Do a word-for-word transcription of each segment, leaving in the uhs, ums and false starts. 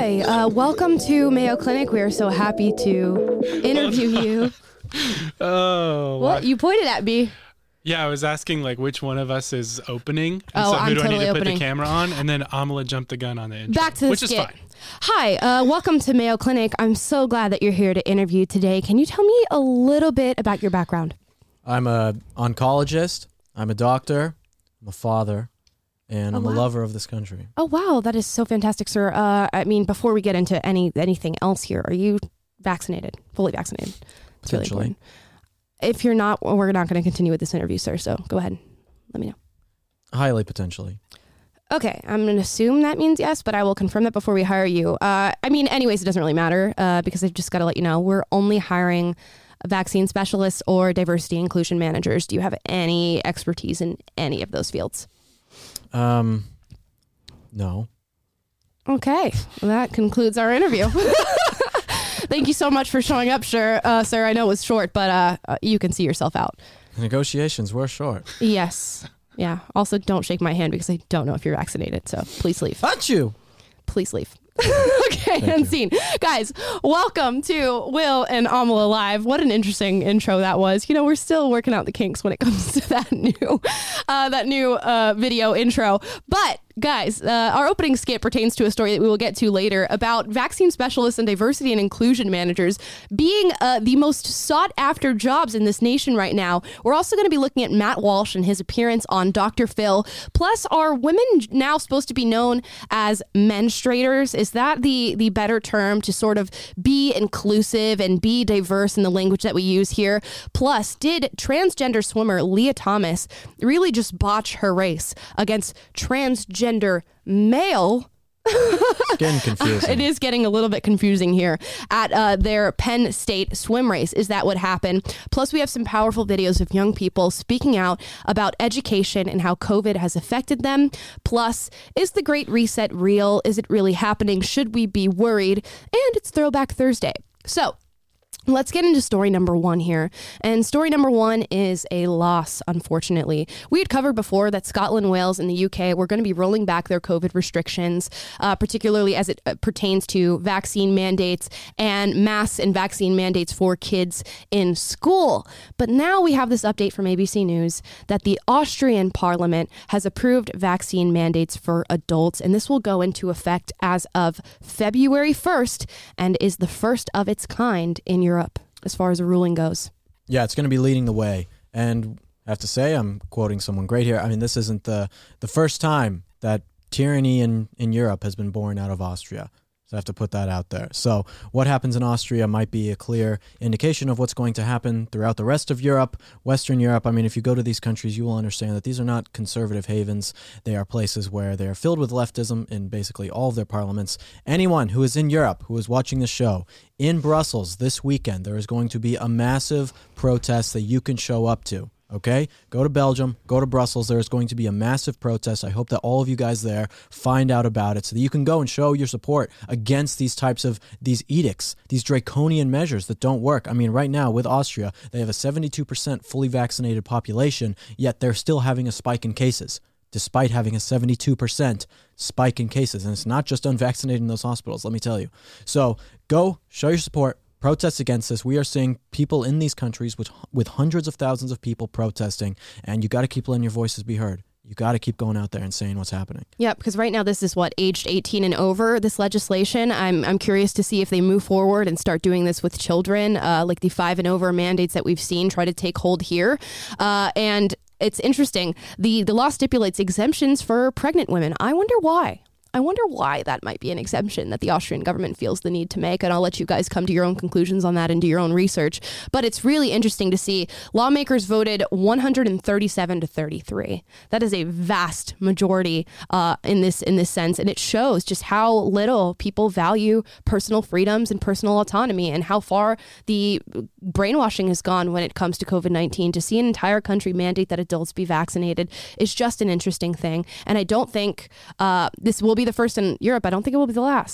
Hi, uh, welcome to Mayo Clinic. We are so happy to interview you. Oh, What? wow. You pointed at me. Yeah, I was asking like which one of us is opening. And Oh, so who I'm do I totally need to opening. put the camera on? And then Amala jumped the gun on the intro. Back to the which skit. is fine. Hi, uh, welcome to Mayo Clinic. I'm so glad that you're here to interview today. Can you tell me a little bit about your background? I'm a oncologist, I'm a doctor, I'm a father, and Oh, I'm wow. a lover of this country. Oh, wow. That is so fantastic, sir. Uh, I mean, before we get into any anything else here, are you vaccinated, fully vaccinated? It's really Potentially. important. If you're not, well, we're not going to continue with this interview, sir. So go ahead. Let me know. Highly potentially. Okay, I'm going to assume that means yes, but I will confirm that before we hire you. Uh, I mean, anyways, it doesn't really matter uh, because I've just got to let you know, we're only hiring vaccine specialists or diversity inclusion managers. Do you have any expertise in any of those fields? Um, no. Okay, well, that concludes our interview. Thank you so much for showing up, sir. Uh, sir, I know it was short, but uh, uh, you can see yourself out. The negotiations were short. Yes. Yeah. Also, don't shake my hand because I don't know if you're vaccinated. So please leave. Not you! Please leave. Okay, Thank and you. scene. Guys, welcome to Will and Amala Live. What an interesting intro that was. You know, we're still working out the kinks when it comes to that new uh, that new uh, video intro. But guys, uh, our opening skit pertains to a story that we will get to later about vaccine specialists and diversity and inclusion managers being uh, the most sought after jobs in this nation right now. We're also going to be looking at Matt Walsh and his appearance on Doctor Phil. Plus, are women now supposed to be known as menstruators? Is that the, the better term to sort of be inclusive and be diverse in the language that we use here? Plus, did transgender swimmer Leah Thomas really just botch her race against transgender male? It's getting confusing. It is getting a little bit confusing here at uh, their Penn State swim race. Is that what happened? Plus, we have some powerful videos of young people speaking out about education and how COVID has affected them. Plus, is the Great Reset real? Is it really happening? Should we be worried? And it's Throwback Thursday. So, let's get into story number one here. And story number one is a loss, unfortunately. We had covered before that Scotland, Wales, and the U K were going to be rolling back their COVID restrictions, uh, particularly as it uh, pertains to vaccine mandates and masks and vaccine mandates for kids in school. But now we have this update from A B C News that the Austrian parliament has approved vaccine mandates for adults, and this will go into effect as of February first and is the first of its kind in Europe. Europe, as far as the ruling goes. Yeah, it's going to be leading the way. And I have to say, I'm quoting someone great here. I mean, this isn't the, the first time that tyranny in, in Europe has been born out of Austria. So I have to put that out there. So what happens in Austria might be a clear indication of what's going to happen throughout the rest of Europe, Western Europe. I mean, if you go to these countries, you will understand that these are not conservative havens. They are places where they are filled with leftism in basically all of their parliaments. Anyone who is in Europe, who is watching the show, in Brussels this weekend, there is going to be a massive protest that you can show up to. Okay, go to Belgium, go to Brussels. There is going to be a massive protest. I hope that all of you guys there find out about it so that you can go and show your support against these types of these edicts, these draconian measures that don't work. I mean, right now with Austria, they have a seventy-two percent fully vaccinated population, yet they're still having a spike in cases, despite having a seventy-two percent spike in cases. And it's not just unvaccinated in those hospitals, let me tell you. So go, show your support. Protests against this. We are seeing people in these countries with with hundreds of thousands of people protesting, and you got to keep letting your voices be heard. You got to keep going out there and saying what's happening. Yeah, because right now this is what, aged eighteen and over, this legislation. I'm I'm curious to see if they move forward and start doing this with children, uh, like the five and over mandates that we've seen try to take hold here. Uh, and it's interesting. The, the law stipulates exemptions for pregnant women. I wonder why. I wonder why that might be an exemption that the Austrian government feels the need to make, and I'll let you guys come to your own conclusions on that and do your own research. But it's really interesting to see lawmakers voted one hundred thirty-seven to thirty-three. That is a vast majority uh, in this in this sense, and it shows just how little people value personal freedoms and personal autonomy, and how far the brainwashing has gone when it comes to COVID nineteen. To see an entire country mandate that adults be vaccinated is just an interesting thing, and I don't think uh, this will be the first in Europe. I don't think it will be the last.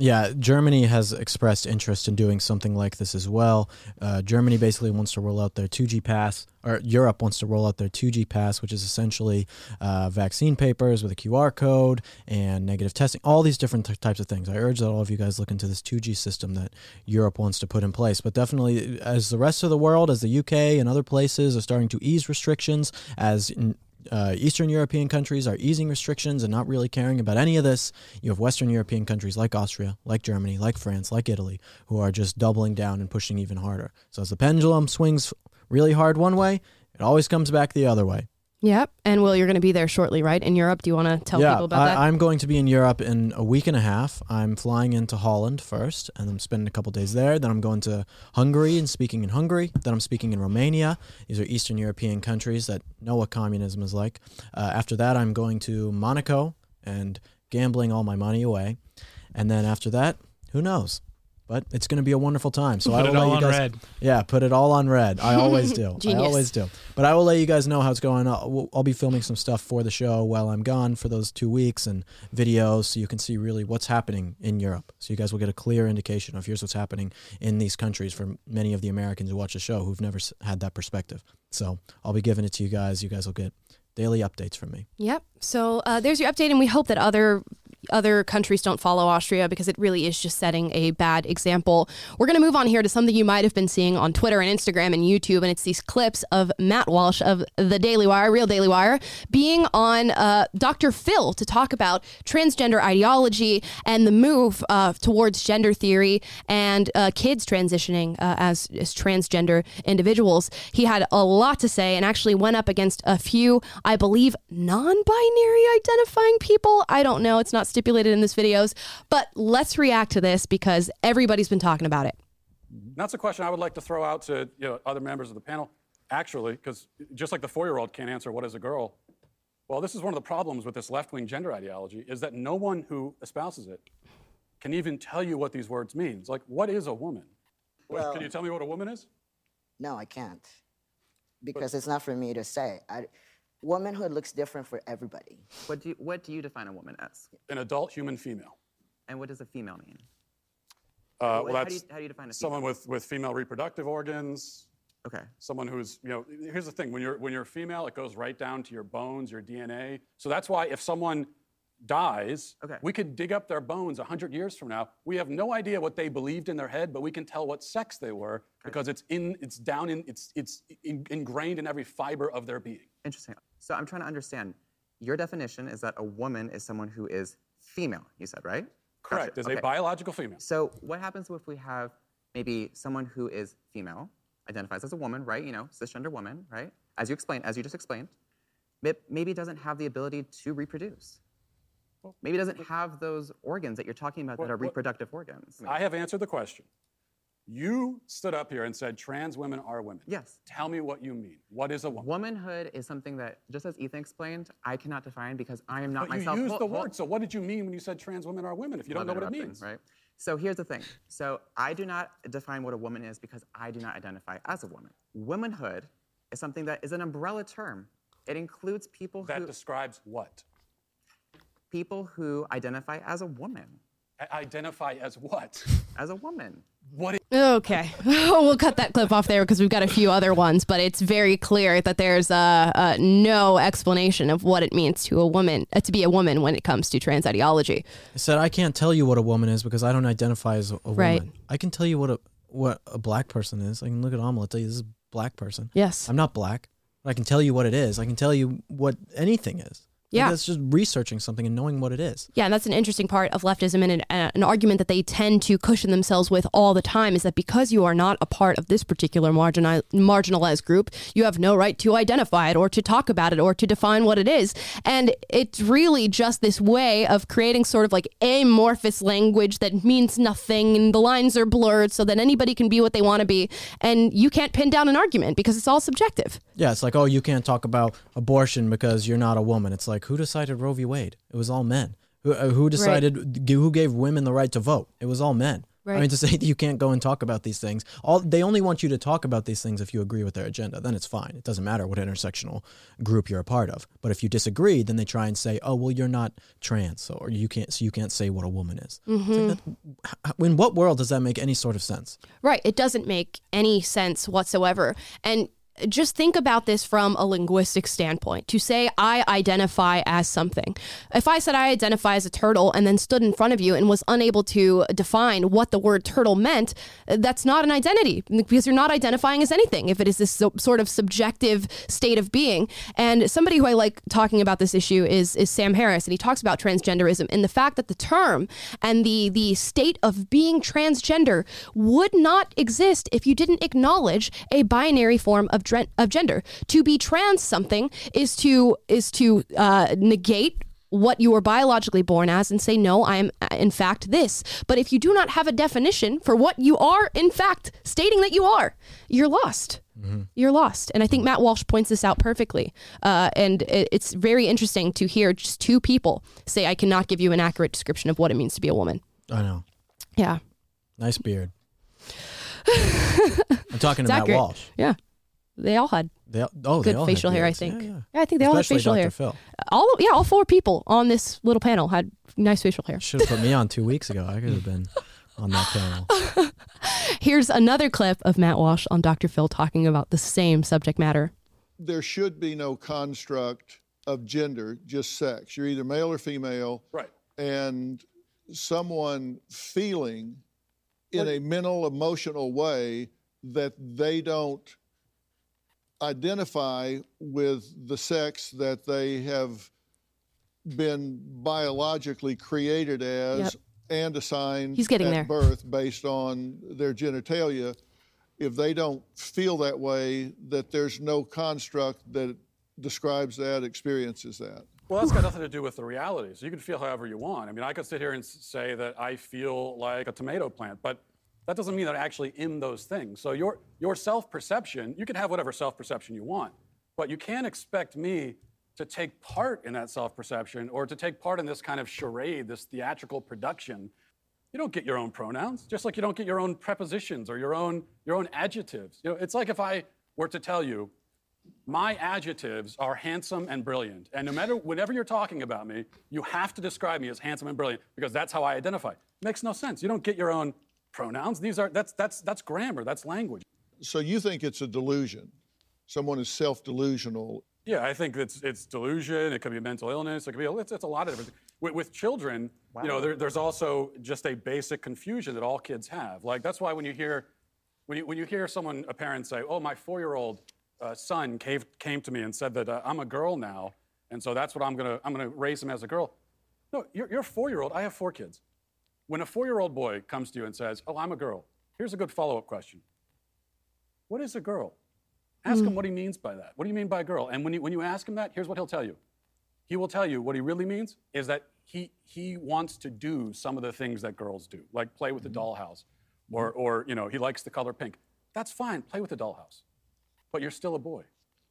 Yeah, Germany has expressed interest in doing something like this as well. Uh, Germany basically wants to roll out their two G pass, or Europe wants to roll out their two G pass, which is essentially uh, vaccine papers with a Q R code and negative testing, all these different t- types of things. I urge that all of you guys look into this two G system that Europe wants to put in place. But definitely, as the rest of the world, as the U K and other places are starting to ease restrictions, as in, Uh, Eastern European countries are easing restrictions and not really caring about any of this. You have Western European countries like Austria, like Germany, like France, like Italy, who are just doubling down and pushing even harder. So as the pendulum swings really hard one way, it always comes back the other way. Yep. And Will, you're going to be there shortly, right? In Europe. Do you want to tell yeah, people about I, that? I'm going to be in Europe in a week and a half. I'm flying into Holland first, and I'm spending a couple days there. Then I'm going to Hungary and speaking in Hungary. Then I'm speaking in Romania. These are Eastern European countries that know what communism is like. Uh, after that, I'm going to Monaco and gambling all my money away. And then after that, who knows? But it's going to be a wonderful time. So Put I will it all let you on guys, red. Yeah, put it all on red. I always do. I Genius. always do. But I will let you guys know how it's going. I'll, I'll be filming some stuff for the show while I'm gone for those two weeks and videos so you can see really what's happening in Europe. So you guys will get a clear indication of here's what's happening in these countries for many of the Americans who watch the show who've never had that perspective. So I'll be giving it to you guys. You guys will get daily updates from me. Yep. So uh, there's your update, and we hope that other other countries don't follow Austria, because it really is just setting a bad example. We're going to move on here to something you might have been seeing on Twitter and Instagram and YouTube, and it's these clips of Matt Walsh of the Daily Wire, Real Daily Wire, being on uh, Doctor Phil to talk about transgender ideology and the move uh, towards gender theory and uh, kids transitioning uh, as, as transgender individuals. He had a lot to say and actually went up against a few, I believe, non-binary identifying people. I don't know. It's not stipulated in this videos, but let's react to this because everybody's been talking about it. That's a question I would like to throw out to you know, other members of the panel, actually, because just like the four-year-old can't answer what is a girl, well, this is one of the problems with this left-wing gender ideology, is that no one who espouses it can even tell you what these words mean. It's like, what is a woman? Well, can you tell me what a woman is? No, I can't, because but, it's not for me to say. I, Womanhood looks different for everybody. What do you, what do you define a woman as? An adult human female. And what does a female mean? Uh, well, well, how, that's do you, how do you define a female? Someone with, with female reproductive organs. Okay. Someone who's, you know, here's the thing. When you're, when you're female, it goes right down to your bones, your D N A. So that's why if someone dies, okay. we could dig up their bones one hundred years from now. We have no idea what they believed in their head, but we can tell what sex they were okay. because it's in, it's down in, it's, it's in, ingrained in every fiber of their being. Interesting. So I'm trying to understand. Your definition is that a woman is someone who is female, you said, right? Correct. Gotcha. Is okay. a biological female. So what happens if we have maybe someone who is female, identifies as a woman, right? You know, cisgender woman, right? As you explained, as you just explained, maybe doesn't have the ability to reproduce. Maybe doesn't have those organs that you're talking about what, that are what, reproductive organs. I have answered the question. You stood up here and said trans women are women. Yes. Tell me what you mean. What is a woman? Womanhood is something that, just as Ethan explained, I cannot define because I am not but myself. You used hold, the hold. word, so what did you mean when you said trans women are women if you don't know what it means? Right? So here's the thing. So I do not define what a woman is because I do not identify as a woman. Womanhood is something that is an umbrella term. It includes people that who... That describes what? People who identify as a woman. I identify as what? As a woman. What? Is- okay, we'll cut that clip off there because we've got a few other ones, but it's very clear that there's uh, uh, no explanation of what it means to a woman, uh, to be a woman when it comes to trans ideology. I said I can't tell you what a woman is because I don't identify as a, a right. woman. I can tell you what a what a black person is. I can look at Amal and tell you this is a black person. Yes. I'm not black, but I can tell you what it is. I can tell you what anything is. Yeah. That's just researching something and knowing what it is. Yeah, and that's an interesting part of leftism, and an, uh, an argument that they tend to cushion themselves with all the time is that because you are not a part of this particular marginal, marginalized group, you have no right to identify it or to talk about it or to define what it is. And it's really just this way of creating sort of like amorphous language that means nothing and the lines are blurred so that anybody can be what they want to be. And you can't pin down an argument because it's all subjective. Yeah, it's like, oh, you can't talk about abortion because you're not a woman. It's like, who decided Roe v. Wade? It was all men. Who, uh, who decided, right. g- who gave women the right to vote? It was all men. Right. I mean, to say that you can't go and talk about these things, all they only want you to talk about these things if you agree with their agenda. Then it's fine. It doesn't matter what intersectional group you're a part of. But if you disagree, then they try and say, "Oh, well, you're not trans, or you can't, so you can't say what a woman is." Mm-hmm. It's like that, in what world does that make any sort of sense? Right. It doesn't make any sense whatsoever. And just think about this from a linguistic standpoint. To say I identify as something. If I said I identify as a turtle and then stood in front of you and was unable to define what the word turtle meant, that's not an identity because you're not identifying as anything if it is this so, sort of subjective state of being. And somebody who I like talking about this issue is is Sam Harris, and he talks about transgenderism and the fact that the term and the the state of being transgender would not exist if you didn't acknowledge a binary form of of gender. To be trans something is to is to uh, negate what you were biologically born as and say, no, I am in fact this. But if you do not have a definition for what you are in fact stating that you are, you're lost. Mm-hmm. You're lost. And I think Matt Walsh points this out perfectly. Uh, and it, it's very interesting to hear just two people say, I cannot give you an accurate description of what it means to be a woman. I know. Yeah. Nice beard. I'm talking to Matt Walsh. Yeah. They all had they all, oh, good they all facial had hair, I beards. think. Yeah, yeah. yeah, I think they Especially all had facial Doctor hair. Phil. All yeah, all four people on this little panel had nice facial hair. Should have put me on two weeks ago. I could have been on that panel. Here's another clip of Matt Walsh on Doctor Phil talking about the same subject matter. There should be no construct of gender, just sex. You're either male or female. Right. And someone feeling in a mental, emotional way that they don't identify with the sex that they have been biologically created as Yep. and assigned He's getting at there. birth based on their genitalia. If they don't feel that way, that there's no construct that describes that, experiences that. Well, that's got nothing to do with the reality. So you can feel however you want. I mean, I could sit here and s- say that I feel like a tomato plant, but that doesn't mean that I actually am those things. So your your self-perception, you can have whatever self-perception you want, but you can't expect me to take part in that self-perception or to take part in this kind of charade, this theatrical production. You don't get your own pronouns, just like you don't get your own prepositions or your own your own adjectives. You know, it's like if I were to tell you, my adjectives are handsome and brilliant, and no matter whenever you're talking about me, you have to describe me as handsome and brilliant because that's how I identify. Makes no sense. You don't get your own pronouns. These are that's that's that's grammar. That's language. So you think it's a delusion? Someone is self-delusional. Yeah, I think it's it's delusion. It could be a mental illness. It could be a, it's, it's a lot of different things. With, with children, you know, there, there's also just a basic confusion that all kids have. Like that's why when you hear when you when you hear someone a parent say, "Oh, my four-year-old uh, son came came to me and said that uh, I'm a girl now, and so that's what I'm gonna I'm gonna raise him as a girl." No, you're, you're a four-year-old. I have four kids. When a four-year-old boy comes to you and says, "Oh, I'm a girl," here's a good follow-up question. What is a girl? Ask him what he means by that. What do you mean by girl? And when you, when you ask him that, here's what he'll tell you. He will tell you what he really means is that he he wants to do some of the things that girls do, like play with the dollhouse, or or you know he likes the color pink. That's fine. Play with the dollhouse, but you're still a boy.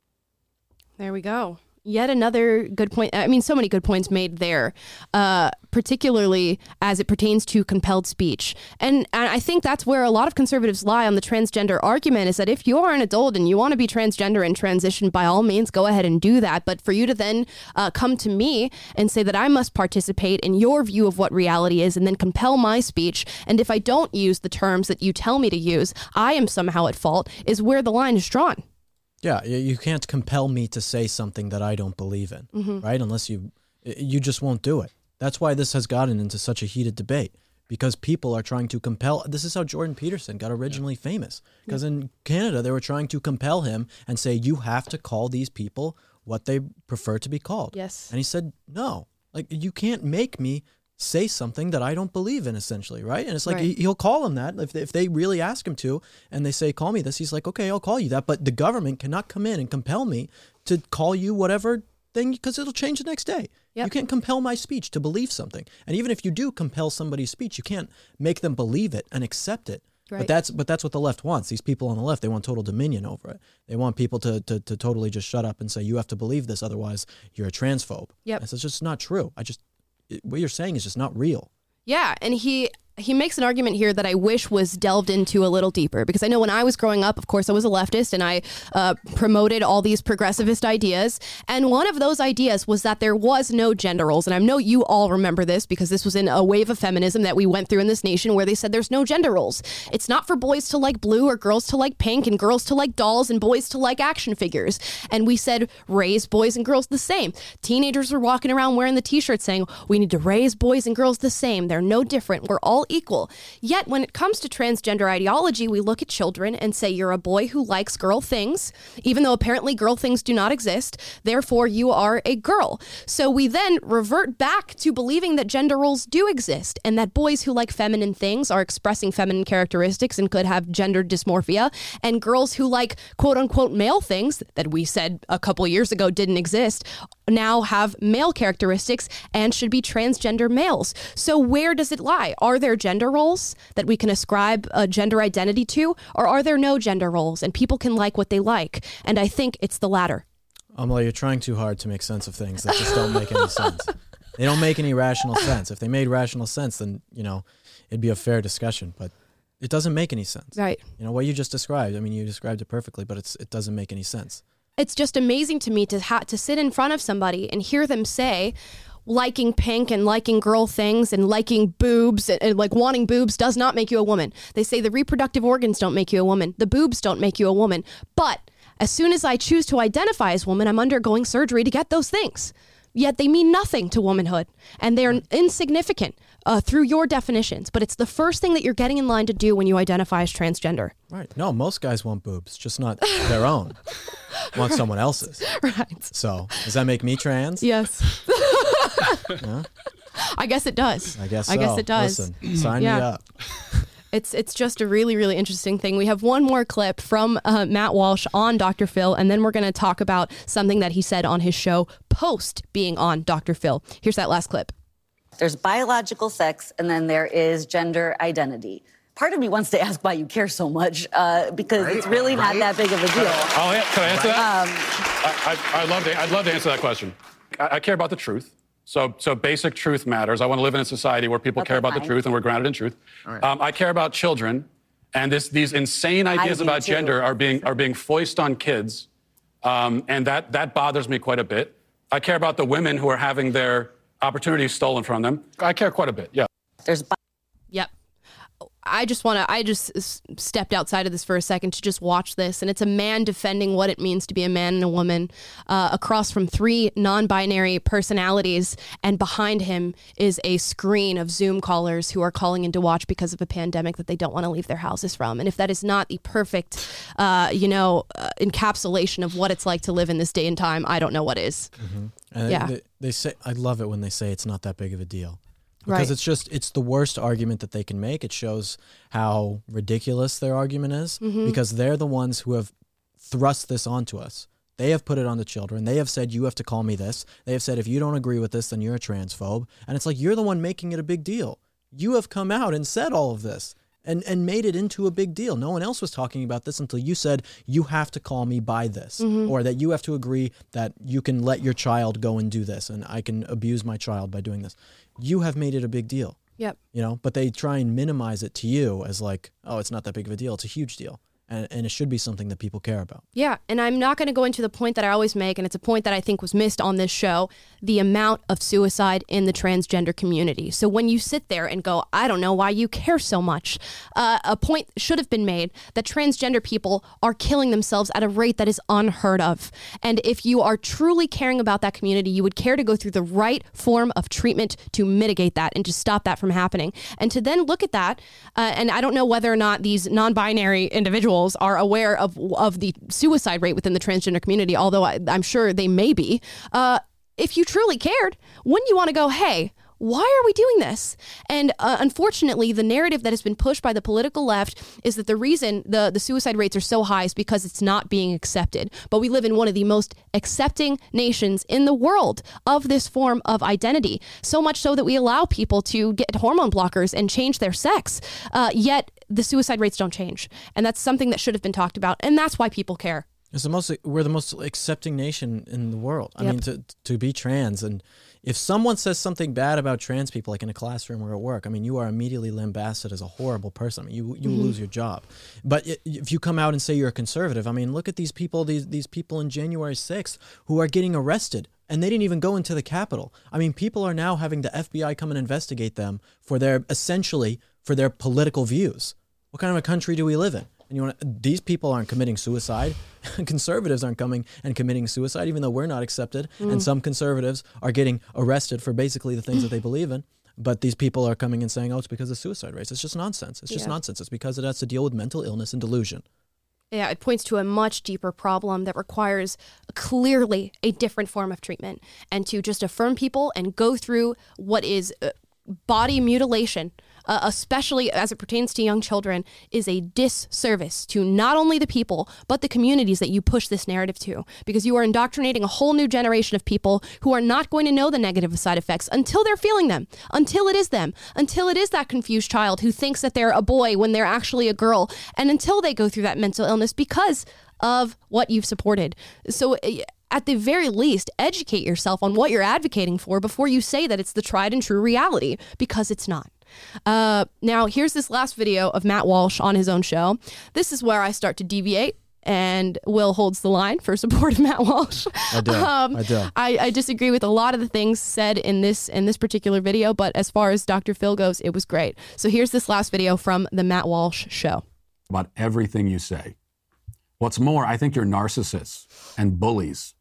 There we go. Yet another good point. I mean, so many good points made there, uh, particularly as it pertains to compelled speech. And, and I think that's where a lot of conservatives lie on the transgender argument is that if you are an adult and you want to be transgender and transition, by all means, go ahead and do that. But for you to then uh, come to me and say that I must participate in your view of what reality is and then compel my speech, and if I don't use the terms that you tell me to use, I am somehow at fault, is where the line is drawn. Yeah, you can't compel me to say something that I don't believe in, mm-hmm. right? Unless you, you just won't do it. That's why this has gotten into such a heated debate, because people are trying to compel. This is how Jordan Peterson got originally yeah. famous, because yeah. in Canada they were trying to compel him and say, you have to call these people what they prefer to be called. Yes. And he said, no, like you can't make me say something that I don't believe in, essentially, right? And it's like, right. he, he'll call them that if they, if they really ask him to, and they say, call me this, he's like, okay, I'll call you that. But the government cannot come in and compel me to call you whatever thing, because it'll change the next day. Yep. You can't compel my speech to believe something. And even if you do compel somebody's speech, you can't make them believe it and accept it. Right. But that's but that's what the left wants. These people on the left, they want total dominion over it. They want people to to, to totally just shut up and say, you have to believe this, otherwise you're a transphobe. Yep. It's just not true. I just... what you're saying is just not real. Yeah, and he he makes an argument here that I wish was delved into a little deeper, because I know when I was growing up, of course, I was a leftist and I uh, promoted all these progressivist ideas. And one of those ideas was that there was no gender roles. And I know you all remember this because this was in a wave of feminism that we went through in this nation where they said there's no gender roles. It's not for boys to like blue or girls to like pink and girls to like dolls and boys to like action figures. And we said raise boys and girls the same. Teenagers were walking around wearing the t-shirt saying we need to raise boys and girls the same. They're no different. We're all equal. Yet when it comes to transgender ideology, we look at children and say you're a boy who likes girl things, even though apparently girl things do not exist. Therefore, you are a girl. So we then revert back to believing that gender roles do exist and that boys who like feminine things are expressing feminine characteristics and could have gender dysmorphia, and girls who like quote unquote male things that we said a couple years ago didn't exist now have male characteristics and should be transgender males. So where does it lie? Are there gender roles that we can ascribe a gender identity to, or are there no gender roles and people can like what they like? And I think it's the latter. Amala, you're trying too hard to make sense of things that just don't make any sense. They don't make any rational sense. If they made rational sense, then, you know, it'd be a fair discussion, but it doesn't make any sense. Right. You know, what you just described, I mean, you described it perfectly, but it's it doesn't make any sense. It's just amazing to me to ha- to sit in front of somebody and hear them say liking pink and liking girl things and liking boobs and, and like wanting boobs does not make you a woman. They say the reproductive organs don't make you a woman. The boobs don't make you a woman. But as soon as I choose to identify as woman, I'm undergoing surgery to get those things. Yet they mean nothing to womanhood, and they're insignificant uh, through your definitions. But it's the first thing that you're getting in line to do when you identify as transgender. Right. No, most guys want boobs, just not their own. Want someone else's. Right. So does that make me trans? Yes. Yeah? I guess it does. I guess so. I guess it does. Listen, sign Yeah. me up. It's it's just a really, really interesting thing. We have one more clip from uh, Matt Walsh on Doctor Phil, and then we're going to talk about something that he said on his show post being on Doctor Phil. Here's that last clip. There's biological sex, and then there is gender identity. Part of me wants to ask why you care so much, uh, because Right, it's really right. not that big of a deal. Oh, yeah. Can I answer that? Um, I, I, I'd, love to, I'd love to answer that question. I, I care about the truth. So, so basic truth matters. I want to live in a society where people Okay, care about the fine. truth and we're grounded in truth. All right. Um, I care about children, and this, these insane ideas do about too. gender are being are being foisted on kids, um, and that that bothers me quite a bit. I care about the women who are having their opportunities stolen from them. I care quite a bit. Yeah. there's bi- Yep. I just want to, I just s- stepped outside of this for a second to just watch this. And it's a man defending what it means to be a man and a woman uh, across from three non-binary personalities. And behind him is a screen of Zoom callers who are calling in to watch because of a pandemic that they don't want to leave their houses from. And if that is not the perfect, uh, you know, uh, encapsulation of what it's like to live in this day and time, I don't know what is. Mm-hmm. And Yeah. they, they say, I love it when they say it's not that big of a deal. Because Right. it's just, it's the worst argument that they can make. It shows how ridiculous their argument is, Mm-hmm. because they're the ones who have thrust this onto us. They have put it on the children. They have said, you have to call me this. They have said, if you don't agree with this, then you're a transphobe. And it's like, you're the one making it a big deal. You have come out and said all of this and, and made it into a big deal. No one else was talking about this until you said, you have to call me by this, Mm-hmm. or that you have to agree that you can let your child go and do this, and I can abuse my child by doing this. You have made it a big deal. Yep. You know, but they try and minimize it to you as like, oh, it's not that big of a deal. It's a huge deal. And, and it should be something that people care about. Yeah, and I'm not going to go into the point that I always make, and it's a point that I think was missed on this show, the amount of suicide in the transgender community. So when you sit there and go, I don't know why you care so much, uh, a point should have been made that transgender people are killing themselves at a rate that is unheard of. And if you are truly caring about that community, you would care to go through the right form of treatment to mitigate that and to stop that from happening. And to then look at that, uh, and I don't know whether or not these non-binary individuals are aware of of the suicide rate within the transgender community, although I, I'm sure they may be. Uh, if you truly cared, wouldn't you want to go, hey, why are we doing this? And uh, unfortunately, the narrative that has been pushed by the political left is that the reason the, the suicide rates are so high is because it's not being accepted. But we live in one of the most accepting nations in the world of this form of identity, so much so that we allow people to get hormone blockers and change their sex. Uh, yet the suicide rates don't change. And that's something that should have been talked about. And that's why people care. It's the most. We're the most accepting nation in the world. I Yep. mean, to to be trans, and if someone says something bad about trans people, like in a classroom or at work, I mean, you are immediately lambasted as a horrible person. I mean, you you Mm-hmm. lose your job. But i- if you come out and say you're a conservative, I mean, look at these people. These these people in January sixth who are getting arrested, and they didn't even go into the Capitol. I mean, people are now having the F B I come and investigate them for their essentially for their political views. What kind of a country do we live in? And you want these people aren't committing suicide. Conservatives aren't coming and committing suicide, even though we're not accepted. Mm. And some conservatives are getting arrested for basically the things that they believe in. But these people are coming and saying, oh, it's because of suicide rates. It's just nonsense. It's just Yeah. nonsense. It's because it has to deal with mental illness and delusion. Yeah, it points to a much deeper problem that requires clearly a different form of treatment, and to just affirm people and go through what is uh, body mutilation, uh, especially as it pertains to young children, is a disservice to not only the people, but the communities that you push this narrative to, because you are indoctrinating a whole new generation of people who are not going to know the negative side effects until they're feeling them, until it is them, until it is that confused child who thinks that they're a boy when they're actually a girl, and until they go through that mental illness because of what you've supported. So uh, at the very least, educate yourself on what you're advocating for before you say that it's the tried and true reality, because it's not. Uh, now, here's this last video of Matt Walsh on his own show. This is where I start to deviate, and Will holds the line for support of Matt Walsh. I do. Um, I do. I, I disagree with a lot of the things said in this in this particular video, but as far as Doctor Phil goes, it was great. So here's this last video from the Matt Walsh show. About everything you say. What's more, I think you're narcissists and bullies.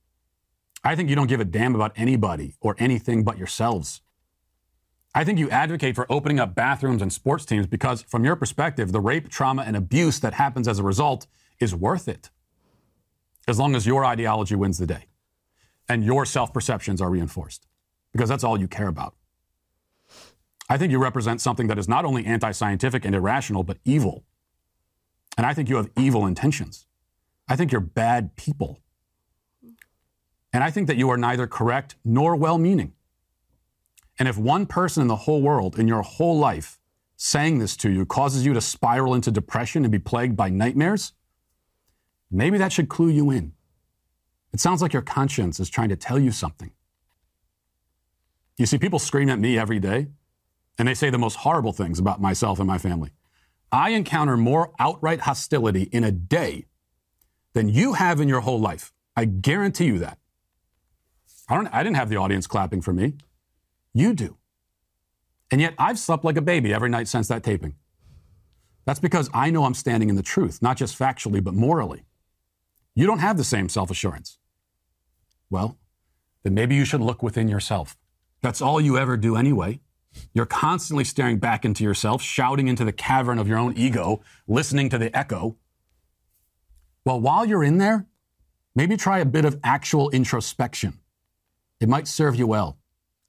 I think you don't give a damn about anybody or anything but yourselves. I think you advocate for opening up bathrooms and sports teams because, from your perspective, the rape, trauma, and abuse that happens as a result is worth it, as long as your ideology wins the day and your self-perceptions are reinforced, because that's all you care about. I think you represent something that is not only anti-scientific and irrational, but evil. And I think you have evil intentions. I think you're bad people. And I think that you are neither correct nor well-meaning. And if one person in the whole world, in your whole life, saying this to you causes you to spiral into depression and be plagued by nightmares, maybe that should clue you in. It sounds like your conscience is trying to tell you something. You see, people scream at me every day, and they say the most horrible things about myself and my family. I encounter more outright hostility in a day than you have in your whole life. I guarantee you that. I don't, I didn't have the audience clapping for me. You do. And yet I've slept like a baby every night since that taping. That's because I know I'm standing in the truth, not just factually, but morally. You don't have the same self-assurance. Well, then maybe you should look within yourself. That's all you ever do anyway. You're constantly staring back into yourself, shouting into the cavern of your own ego, listening to the echo. Well, while you're in there, maybe try a bit of actual introspection. It might serve you well.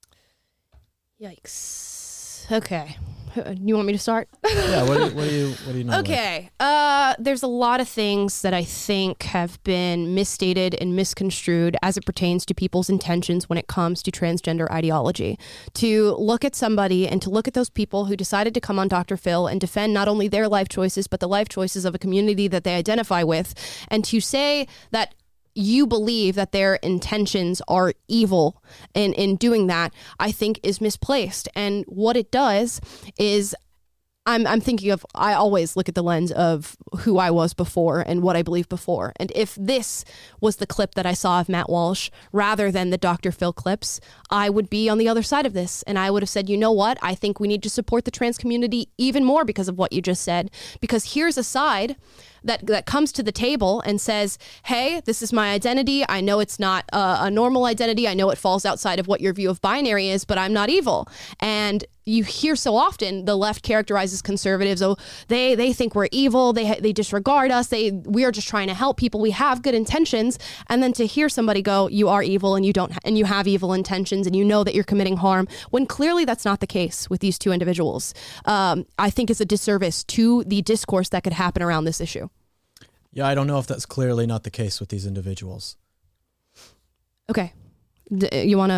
Yikes. Okay. You want me to start? Yeah. What do you? What do you? What do you know? Okay. Uh, there's a lot of things that I think have been misstated and misconstrued as it pertains to people's intentions when it comes to transgender ideology. To look at somebody and to look at those people who decided to come on Doctor Phil and defend not only their life choices, but the life choices of a community that they identify with, and to say that you believe that their intentions are evil in, in doing that, I think is misplaced. And what it does is I'm, I'm thinking of, I always look at the lens of who I was before and what I believed before. And if this was the clip that I saw of Matt Walsh rather than the Doctor Phil clips, I would be on the other side of this. And I would have said, you know what? I think we need to support the trans community even more because of what you just said. Because here's a side that that comes to the table and says, hey, this is my identity. I know it's not a, a normal identity. I know it falls outside of what your view of binary is, but I'm not evil. And you hear so often the left characterizes conservatives, oh, they they think we're evil. They they disregard us. They we are just trying to help people. We have good intentions. And then to hear somebody go, you are evil and you don't and you have evil intentions and you know that you're committing harm, when clearly that's not the case with these two individuals, um, I think is a disservice to the discourse that could happen around this issue. Yeah, I don't know if that's clearly not the case with these individuals. Okay. D- you want to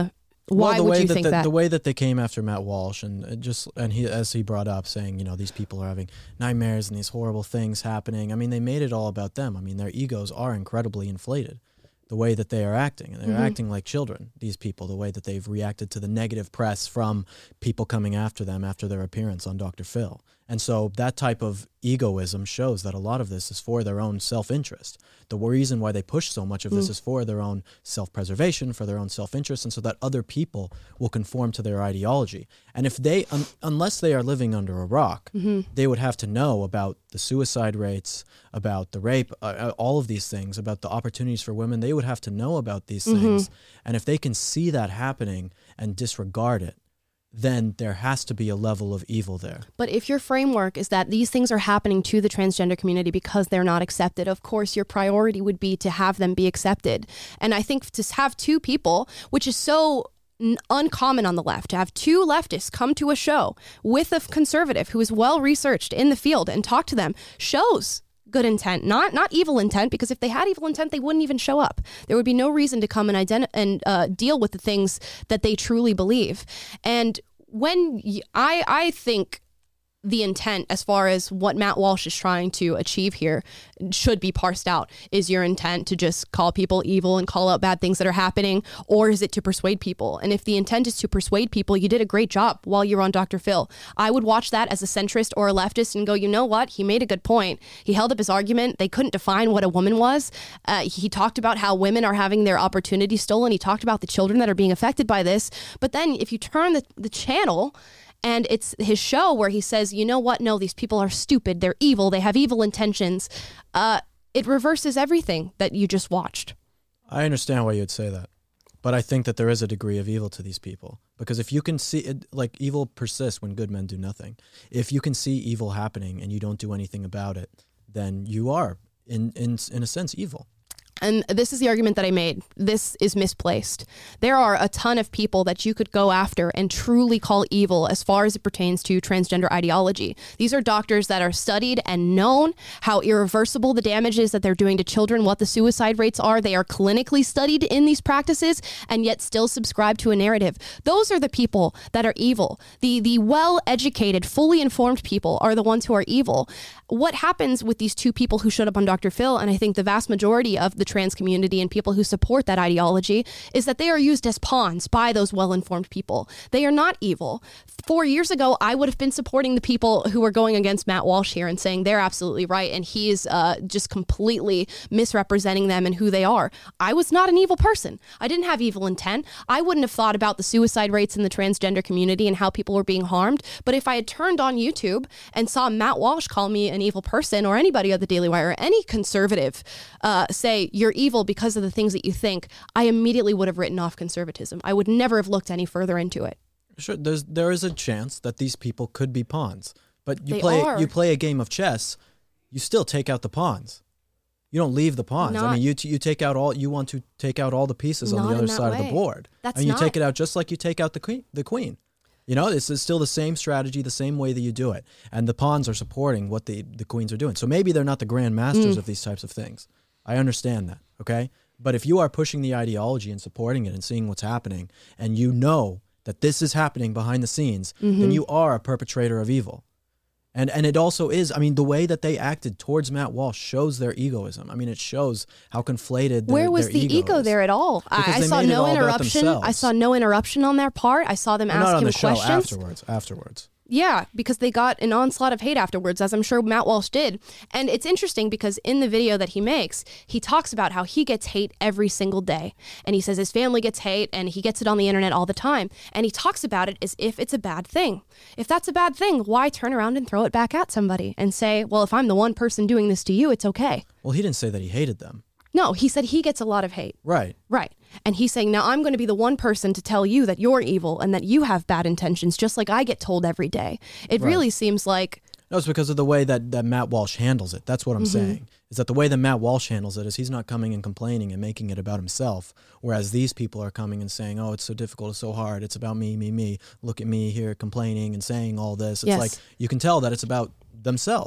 Why well, the would way you that think the, that? The way that they came after Matt Walsh, and it just and he, as he brought up, saying, you know, these people are having nightmares and these horrible things happening. I mean, they made it all about them. I mean, their egos are incredibly inflated. The way that they are acting, and they're Mm-hmm. acting like children. These people, the way that they've reacted to the negative press from people coming after them after their appearance on Doctor Phil. And so that type of egoism shows that a lot of this is for their own self-interest. The reason why they push so much of this Mm. is for their own self-preservation, for their own self-interest, and so that other people will conform to their ideology. And if they, un- unless they are living under a rock, Mm-hmm. they would have to know about the suicide rates, about the rape, uh, all of these things, about the opportunities for women. They would have to know about these Mm-hmm. things. And if they can see that happening and disregard it, then there has to be a level of evil there. But if your framework is that these things are happening to the transgender community because they're not accepted, of course, your priority would be to have them be accepted. And I think to have two people, which is so n- uncommon on the left, to have two leftists come to a show with a conservative who is well researched in the field and talk to them shows good intent, not not evil intent, because if they had evil intent, they wouldn't even show up. There would be no reason to come and identi- and uh, deal with the things that they truly believe. And when y- I I think the intent as far as what Matt Walsh is trying to achieve here should be parsed out. Is your intent to just call people evil and call out bad things that are happening, or is it to persuade people? And if the intent is to persuade people, you did a great job while you're on Doctor Phil. I would watch that as a centrist or a leftist and go, you know what? He made a good point. He held up his argument. They couldn't define what a woman was. Uh, he talked about how women are having their opportunity stolen. He talked about the children that are being affected by this. But then if you turn the, the channel, and it's his show where he says, you know what? No, these people are stupid. They're evil. They have evil intentions. Uh, it reverses everything that you just watched. I understand why you'd say that. But I think that there is a degree of evil to these people. Because if you can see it, like evil persists when good men do nothing. If you can see evil happening and you don't do anything about it, then you are, in in in a sense, evil. And this is the argument that I made. This is misplaced. There are a ton of people that you could go after and truly call evil as far as it pertains to transgender ideology. These are doctors that are studied and known how irreversible the damage is that they're doing to children, what the suicide rates are. They are clinically studied in these practices and yet still subscribe to a narrative. Those are the people that are evil. The, the well-educated, fully informed people are the ones who are evil. What happens with these two people who showed up on Doctor Phil, and I think the vast majority of the trans community and people who support that ideology, is that they are used as pawns by those well-informed people. They are not evil. Four years ago, I would have been supporting the people who were going against Matt Walsh here and saying they're absolutely right and he's uh, just completely misrepresenting them and who they are. I was not an evil person. I didn't have evil intent. I wouldn't have thought about the suicide rates in the transgender community and how people were being harmed. But if I had turned on YouTube and saw Matt Walsh call me an evil person, or anybody at the Daily Wire, or any conservative uh, say you're evil because of the things that you think, I immediately would have written off conservatism. I would never have looked any further into it. Sure, there's there is a chance that these people could be pawns, but you They play are. you play a game of chess, you still take out the pawns. You don't leave the pawns. I Not- mean, you t- you take out all you want to take out all the pieces on Not the other in that side of way. the board. That's and you not- take it out just like you take out the queen. The queen. You know, this is still the same strategy, the same way that you do it. And the pawns are supporting what the, the queens are doing. So maybe they're not the grand masters Mm. of these types of things. I understand that, okay? But if you are pushing the ideology and supporting it and seeing what's happening, and you know that this is happening behind the scenes, Mm-hmm. then you are a perpetrator of evil. And and it also is, I mean, the way that they acted towards Matt Walsh shows their egoism. I mean, it shows how conflated their, Where was their the ego, ego is. there at all? Because I, I they saw made it no all about interruption. I themselves. saw no interruption on their part. I saw them Well, ask not on him the show, questions. afterwards, afterwards. Yeah, because they got an onslaught of hate afterwards, as I'm sure Matt Walsh did. And it's interesting because in the video that he makes, he talks about how he gets hate every single day. And he says his family gets hate and he gets it on the internet all the time. And he talks about it as if it's a bad thing. If that's a bad thing, why turn around and throw it back at somebody and say, well, if I'm the one person doing this to you, it's okay. Well, he didn't say that he hated them. No, he said he gets a lot of hate. Right. Right. And he's saying, now I'm going to be the one person to tell you that you're evil and that you have bad intentions, just like I get told every day. It Right. really seems like... No, it's because of the way that, that Matt Walsh handles it. That's what I'm Mm-hmm. saying. Is that the way that Matt Walsh handles it is he's not coming and complaining and making it about himself, whereas these people are coming and saying, oh, it's so difficult, it's so hard, it's about me, me, me. Look at me here complaining and saying all this. It's Yes. like you can tell that it's about themselves.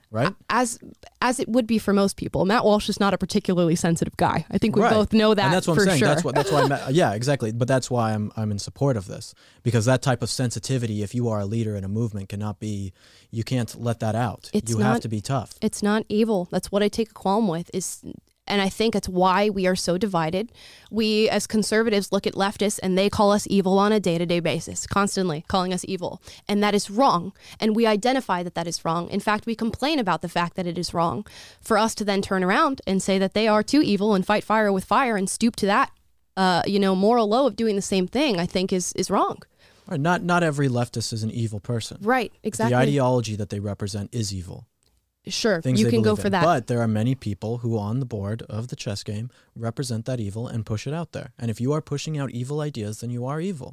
right? As as it would be for most people. Matt Walsh is not a particularly sensitive guy. I think we Right. both know that and that's what for I'm saying. sure. That's what that's why I'm, yeah, exactly. But that's why I'm I'm in support of this, because that type of sensitivity, if you are a leader in a movement, cannot be. You can't let that out. It's you not- have to be tough. It's not evil. That's what I take a qualm with is, and I think it's why we are so divided. We as conservatives look at leftists and they call us evil on a day-to-day basis, constantly calling us evil. And that is wrong. And we identify that that is wrong. In fact, we complain about the fact that it is wrong. For us to then turn around and say that they are too evil and fight fire with fire and stoop to that, uh, you know, moral low of doing the same thing, I think is is wrong. Right, not not every leftist is an evil person. Right, exactly. The ideology that they represent is evil. Sure, Things you they can go believe for in. that. But there are many people who on the board of the chess game represent that evil and push it out there. And if you are pushing out evil ideas, then you are evil.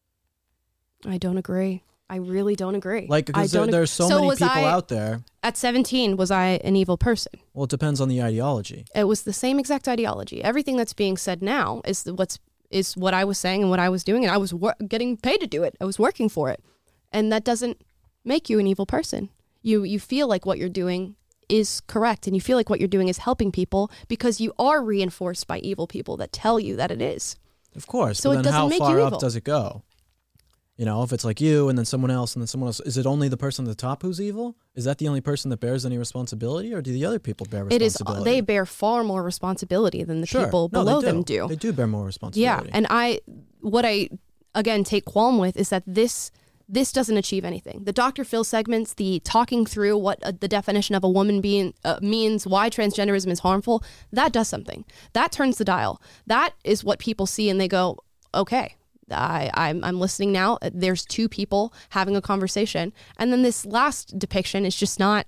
I don't agree. I really don't agree. Like, I because there, don't ag- there's so, So many was people I- out there. At seventeen, was I an evil person? Well, it depends on the ideology. It was the same exact ideology. Everything that's being said now is the- what's is what I was saying and what I was doing, and I was wor- getting paid to do it. I was working for it, and that doesn't make you an evil person. You you feel like what you're doing is correct, and you feel like what you're doing is helping people because you are reinforced by evil people that tell you that it is. Of course. So but it then doesn't how make you far evil. up does it go? You know, if it's like you and then someone else and then someone else, is it only the person at the top who's evil? Is that the only person that bears any responsibility, or do the other people bear It is. responsibility? They bear far more responsibility than the Sure. people No, they below do. them do. They do bear more Yeah, responsibility. and I, what I again take qualm with is that this this doesn't achieve anything. The Doctor Phil segments, the talking through what uh, the definition of a woman being uh, means, why transgenderism is harmful, that does something. That turns the dial. That is what people see and they go, okay. I, I'm, I'm listening now. There's two people having a conversation. And then this last depiction is just not,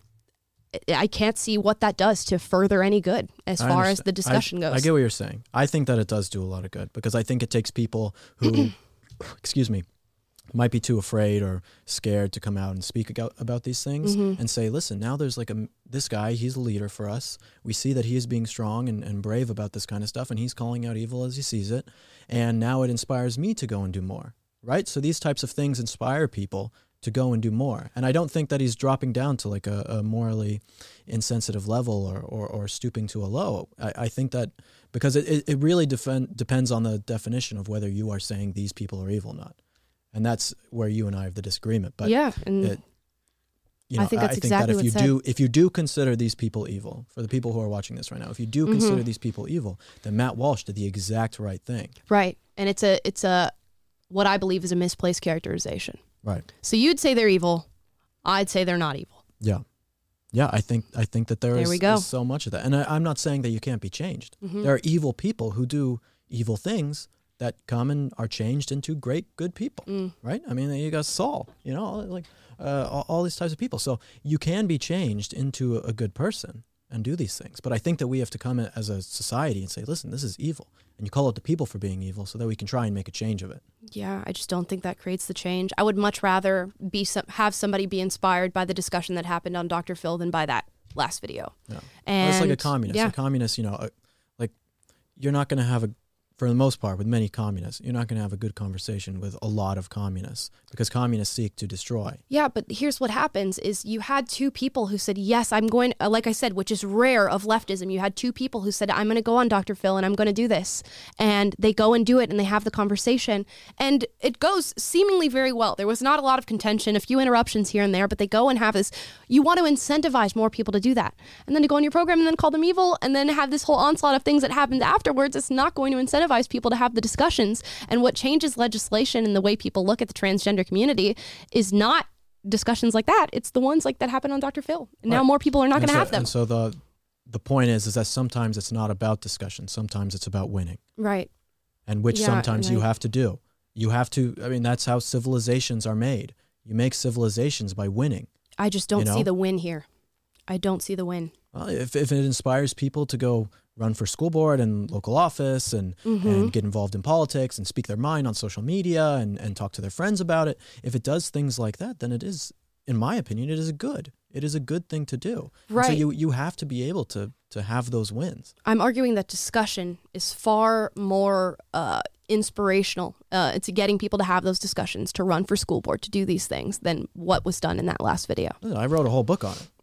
I can't see what that does to further any good as I far as understand. the discussion I, goes. I get what you're saying. I think that it does do a lot of good, because I think it takes people who, excuse me, might be too afraid or scared to come out and speak about, about these things Mm-hmm. and say, listen, now there's like a, this guy, he's a leader for us. We see that he is being strong and, and brave about this kind of stuff, and he's calling out evil as he sees it. And now it inspires me to go and do more, right? So these types of things inspire people to go and do more. And I don't think that he's dropping down to like a, a morally insensitive level or, or, or stooping to a low. I, I think that because it, it really defend, depends on the definition of whether you are saying these people are evil or not. And that's where you and I have the disagreement. But yeah, and it, you know, I think that's I think exactly that if you what's do if you do consider these people evil, for the people who are watching this right now, if you do Mm-hmm. consider these people evil, then Matt Walsh did the exact right thing. right. And it's a it's a what I believe is a misplaced characterization. Right. So you'd say they're evil. I'd say they're not evil. Yeah. Yeah, I think I think that there, There is, we go. is so much of that. And I, I'm not saying that you can't be changed. Mm-hmm. There are evil people who do evil things that come and are changed into great, good people, Mm. right? I mean, you got Saul, you know, like uh, all, all these types of people. So you can be changed into a, a good person and do these things. But I think that we have to come as a society and say, listen, this is evil. And you call out the people for being evil so that we can try and make a change of it. Yeah, I just don't think that creates the change. I would much rather be some, have somebody be inspired by the discussion that happened on Doctor Phil than by that last video. Yeah. And Well, it's like a communist. Yeah, A communist, you know, uh, like you're not going to have a, for the most part, with many communists, you're not going to have a good conversation with a lot of communists because communists seek to destroy. yeah, but here's what happens is you had two people who said, yes, I'm going, uh, like I said, which is rare of leftism. You had two people who said, I'm going to go on Doctor Phil and I'm going to do this. And they go and do it and they have the conversation. And it goes seemingly very well. There was not a lot of contention, a few interruptions here and there, but they go and have this. You want to incentivize more people to do that. And then to go on your program and then call them evil and then have this whole onslaught of things that happened afterwards. It's not going to incentivize people to have the discussions. And what changes legislation and the way people look at the transgender community is not discussions like that. It's the ones like that happen on Doctor Phil. And now Right. more people are not And going to so- have them. And so the the point is, is that sometimes it's not about discussion. Sometimes it's about winning, Right. and which Yeah, sometimes and you I- have to do. You have to. I mean, that's how civilizations are made. You make civilizations by winning. I just don't You see know? the win here. I don't see the win. Well, if if it inspires people to go run for school board and local office and, Mm-hmm. and get involved in politics and speak their mind on social media and, and talk to their friends about it, if it does things like that, then it is, in my opinion, it is a good. It is a good thing to do. And so Right. you, you have to be able to to have those wins. I'm arguing that discussion is far more uh, inspirational uh, to getting people to have those discussions, to run for school board, to do these things than what was done in that last video. I wrote a whole book on it.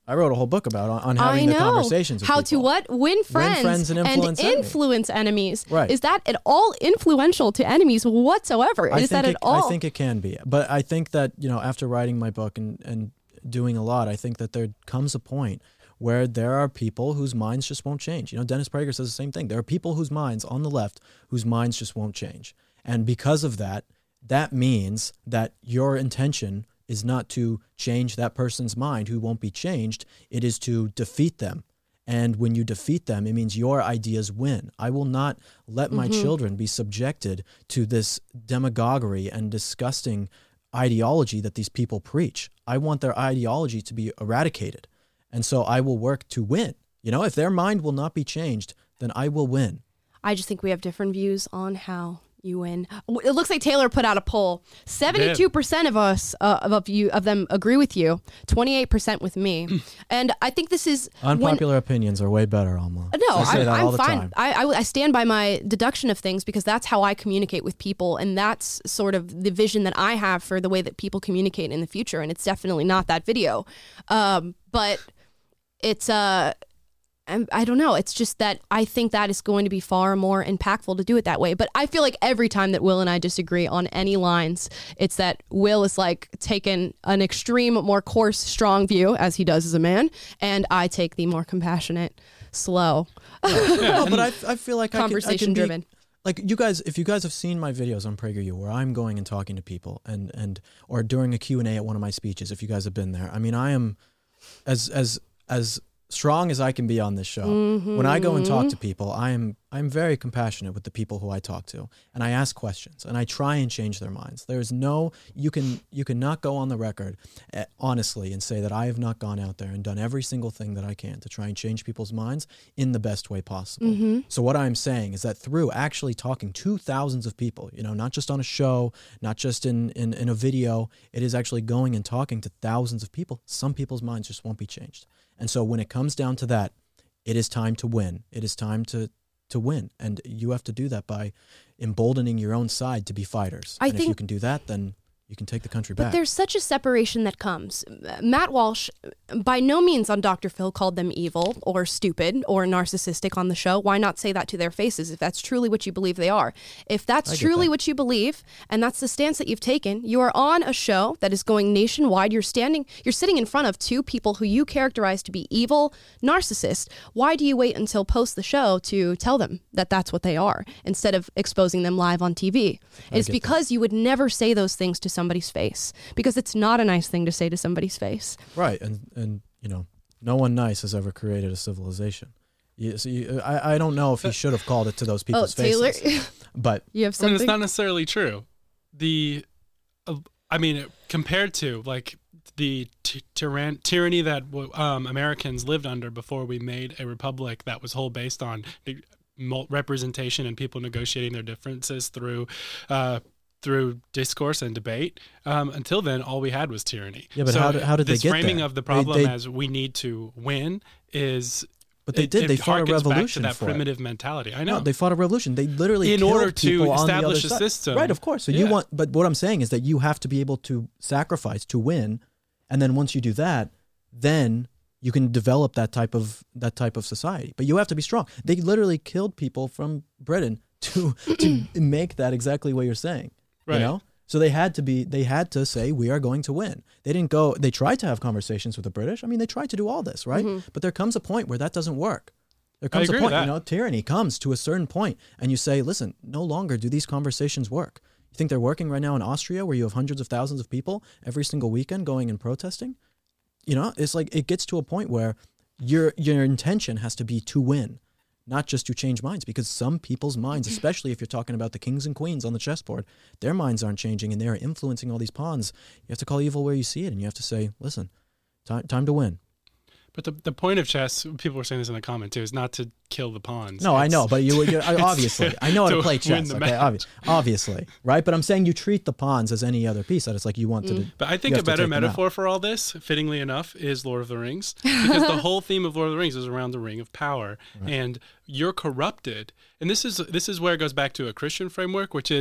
I wrote a whole book about on, on I having know. the conversations with How people. to what? Win friends, friends and influence enemies. influence enemies. Right. Is that at all influential to enemies whatsoever? I Is think that it, at all? I think it can be. But I think that, you know, after writing my book and, and doing a lot, I think that there comes a point where there are people whose minds just won't change. You know, Dennis Prager says the same thing. There are people whose minds on the left whose minds just won't change. And because of that, that means that your intention is not to change that person's mind who won't be changed. It is to defeat them. And when you defeat them, it means your ideas win. I will not let my Mm-hmm. children be subjected to this demagoguery and disgusting ideology that these people preach. I want their ideology to be eradicated. And so I will work to win. You know, if their mind will not be changed, then I will win. I just think we have different views on how you win. It looks like Taylor put out a poll. seventy-two percent of us, uh, of you, of them agree with you. twenty-eight percent with me. And I think this is Unpopular opinions are way better, Alma. No, I say I'm, that all I'm the fine. time. I, I, I stand by my deduction of things because that's how I communicate with people. And that's sort of the vision that I have for the way that people communicate in the future. And it's definitely not that video. Um, but it's, uh, I, I don't know. It's just that I think that is going to be far more impactful to do it that way. But I feel like every time that Will and I disagree on any lines, it's that Will is like taking an extreme, more coarse, strong view, as he does as a man. And I take the more compassionate, slow, No, but I, I feel like I can, I conversation can be, driven. like you guys, if you guys have seen my videos on PragerU where I'm going and talking to people and, and or during a Q and A at one of my speeches, if you guys have been there, I mean, I am as, as, as strong as I can be on this show. Mm-hmm. When I go and talk to people, I am I'm very compassionate with the people who I talk to, and I ask questions and I try and change their minds. There's no you can you cannot go on the record uh, honestly and say that I have not gone out there and done every single thing that I can to try and change people's minds in the best way possible. Mm-hmm. So what I'm saying is that through actually talking to thousands of people, you know, not just on a show, not just in in, in a video, it is actually going and talking to thousands of people. Some people's minds just won't be changed. And so when it comes down to that, it is time to win. It is time to, to win. And you have to do that by emboldening your own side to be fighters. I and think, if you can do that, then you can take the country but back. there's such a separation that comes. Matt Walsh, by no means on Doctor Phil, called them evil or stupid or narcissistic on the show. Why not say that to their faces if that's truly what you believe they are? If that's truly that. what you believe and that's the stance that you've taken, you are on a show that is going nationwide. You're standing, you're sitting in front of two people who you characterize to be evil narcissists. Why do you wait until post the show to tell them that that's what they are instead of exposing them live on T V? It's because that. You would never say those things to somebody's face because it's not a nice thing to say to somebody's face. Right. And, and you know, no one nice has ever created a civilization. You, so you, I, I don't know if he should have called it to those people's oh, Taylor, faces. But you have I something? mean, it's not necessarily true. The, uh, I mean, compared to like the t- tyran- tyranny that um, Americans lived under before we made a republic that was whole based on representation and people negotiating their differences through uh, through discourse and debate. Um, until then, all we had was tyranny. Yeah, but so how did, how did this they get framing there? of the problem they, they, as we need to win is. But they it, did. It they fought a harkens revolution back to that for primitive it. mentality. I know. No, they fought a revolution. They literally in killed order to people on the other establish a side. system. Right, of course. So yeah. you want, but what I'm saying is that you have to be able to sacrifice to win, and then once you do that, then you can develop that type of that type of society. But you have to be strong. They literally killed people from Britain to to make that exactly what you're saying. Right. You know. So they had to be, they had to say, we are going to win. They didn't go, they tried to have conversations with the British. I mean, they tried to do all this, right? Mm-hmm. But there comes a point where that doesn't work. There comes a point, you know, tyranny comes to a certain point and you say, listen, no longer do these conversations work. You think they're working right now in Austria where you have hundreds of thousands of people every single weekend going and protesting? You know, it's like, it gets to a point where your your intention has to be to win. Not just to change minds, because some people's minds, especially if you're talking about the kings and queens on the chessboard, their minds aren't changing and they're influencing all these pawns. You have to call evil where you see it, and you have to say, listen, time time to win. But the the point of chess, people were saying this in the comment too, is not to kill the pawns. No, it's, I know, but you, you obviously, to, I know how to, to play chess. the Okay, obvi- obviously, right? But I'm saying you treat the pawns as any other piece. That it's like you want to. Mm. But I think a better metaphor for all this, fittingly enough, is Lord of the Rings, because the whole theme of Lord of the Rings is around the Ring of Power, right. And you're corrupted. And this is this is where it goes back to a Christian framework, which is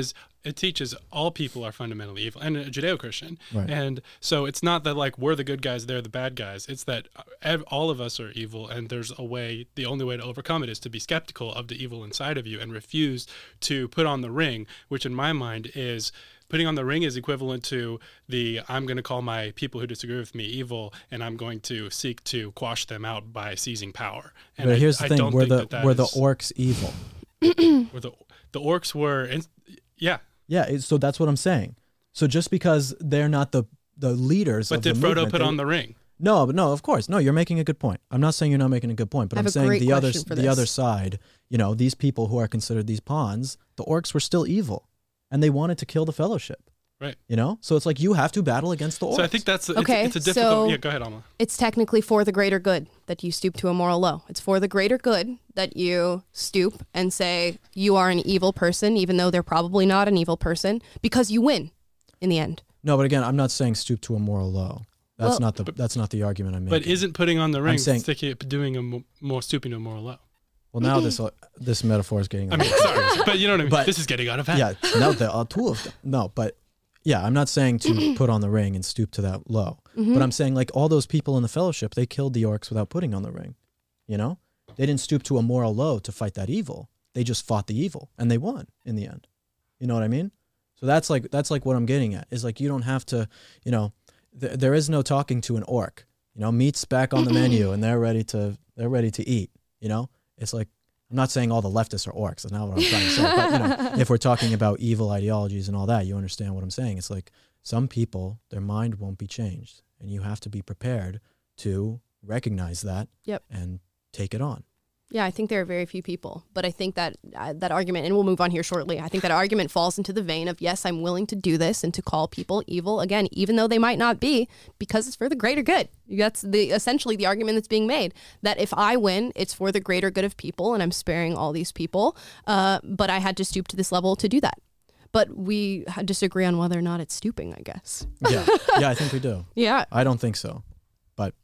it teaches all people are fundamentally evil, and a Judeo-Christian. Right. And so it's not that like we're the good guys, they're the bad guys. It's that ev- all of us are evil, and there's a way, the only way to overcome it is to be skeptical of the evil inside of you and refuse to put on the ring, which in my mind is putting on the ring is equivalent to the I'm going to call my people who disagree with me evil, and I'm going to seek to quash them out by seizing power. And but I, here's the I thing: don't were think the that that were the is- orcs evil? were the the orcs were, in, yeah. Yeah, it- so that's what I'm saying. So just because they're not the the leaders, But of did the Frodo movement, put they- on the ring? No, but no, of course, no. You're making a good point. I'm not saying you're not making a good point, but I have I'm a saying great the other question for the this. other side. You know, these people who are considered these pawns, the orcs were still evil, and they wanted to kill the Fellowship. Right. You know, so it's like you have to battle against the orcs. So I think that's it's, Okay, it's a difficult. so- yeah, go ahead, Alma. It's technically for the greater good that you stoop to a moral low. It's for the greater good that you stoop and say you are an evil person, even though they're probably not an evil person, because you win in the end. No, but again, I'm not saying stoop to a moral low. That's Well- not the that's not the argument I'm making. But isn't putting on the ring saying- sticking, doing a mo- more stooping to a more low? well, now this this metaphor is getting. I mean, sorry, but you know what I mean. But- this is getting out of hand. Yeah, no, the uh, two of them. No, but yeah, I'm not saying to put on the ring and stoop to that low. Mm-hmm. But I'm saying like all those people in the Fellowship, they killed the orcs without putting on the ring. You know, they didn't stoop to a moral low to fight that evil. They just fought the evil and they won in the end. You know what I mean? So that's like that's like what I'm getting at is like you don't have to, you know, th- there is no talking to an orc. You know, meat's back on the menu and they're ready to they're ready to eat. You know, it's like. I'm not saying all the leftists are orcs. That's not what I'm trying to say. But, you know, if we're talking about evil ideologies and all that, you understand what I'm saying. It's like some people, their mind won't be changed. And you have to be prepared to recognize that Yep. and take it on. Yeah, I think there are very few people, but I think that uh, that argument, and we'll move on here shortly, I think that argument falls into the vein of, yes, I'm willing to do this and to call people evil, again, even though they might not be, because it's for the greater good. That's the essentially the argument that's being made, that if I win, it's for the greater good of people, and I'm sparing all these people, uh, but I had to stoop to this level to do that. But we disagree on whether or not it's stooping, I guess. Yeah. Yeah, I think we do. Yeah. I don't think so. But,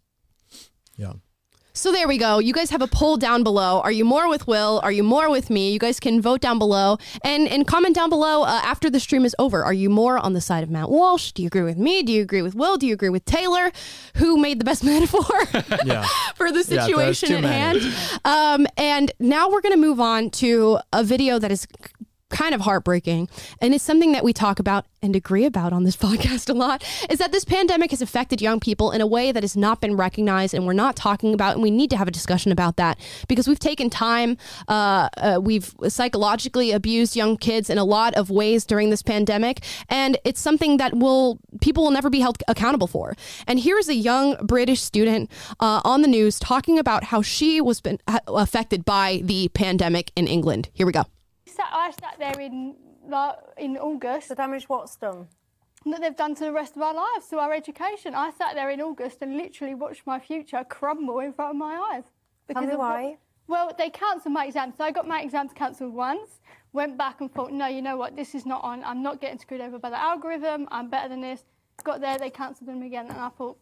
yeah. So there we go. You guys have a poll down below. Are you more with Will? Are you more with me? You guys can vote down below and, and comment down below uh, after the stream is over. Are you more on the side of Matt Walsh? Do you agree with me? Do you agree with Will? Do you agree with Taylor? Who made the best metaphor Yeah. for the Yeah, there's situation too at many. hand? Um, and now we're going to move on to a video that is kind of heartbreaking, and it's something that we talk about and agree about on this podcast a lot, is that this pandemic has affected young people in a way that has not been recognized and we're not talking about, and we need to have a discussion about that because we've taken time, uh, uh, we've psychologically abused young kids in a lot of ways during this pandemic, and it's something that will people will never be held accountable for. And here's a young British student uh, on the news talking about how she was been affected by the pandemic in England. Here we go. I sat there in like, in August. The damage what's done? That they've done to the rest of our lives, to our education. I sat there in August and literally watched my future crumble in front of my eyes. Tell me of why. What, well, they cancelled my exams. So I got my exams cancelled once, went back and thought, no, you know what, this is not on. I'm not getting screwed over by the algorithm. I'm better than this. Got there, they cancelled them again. And I thought,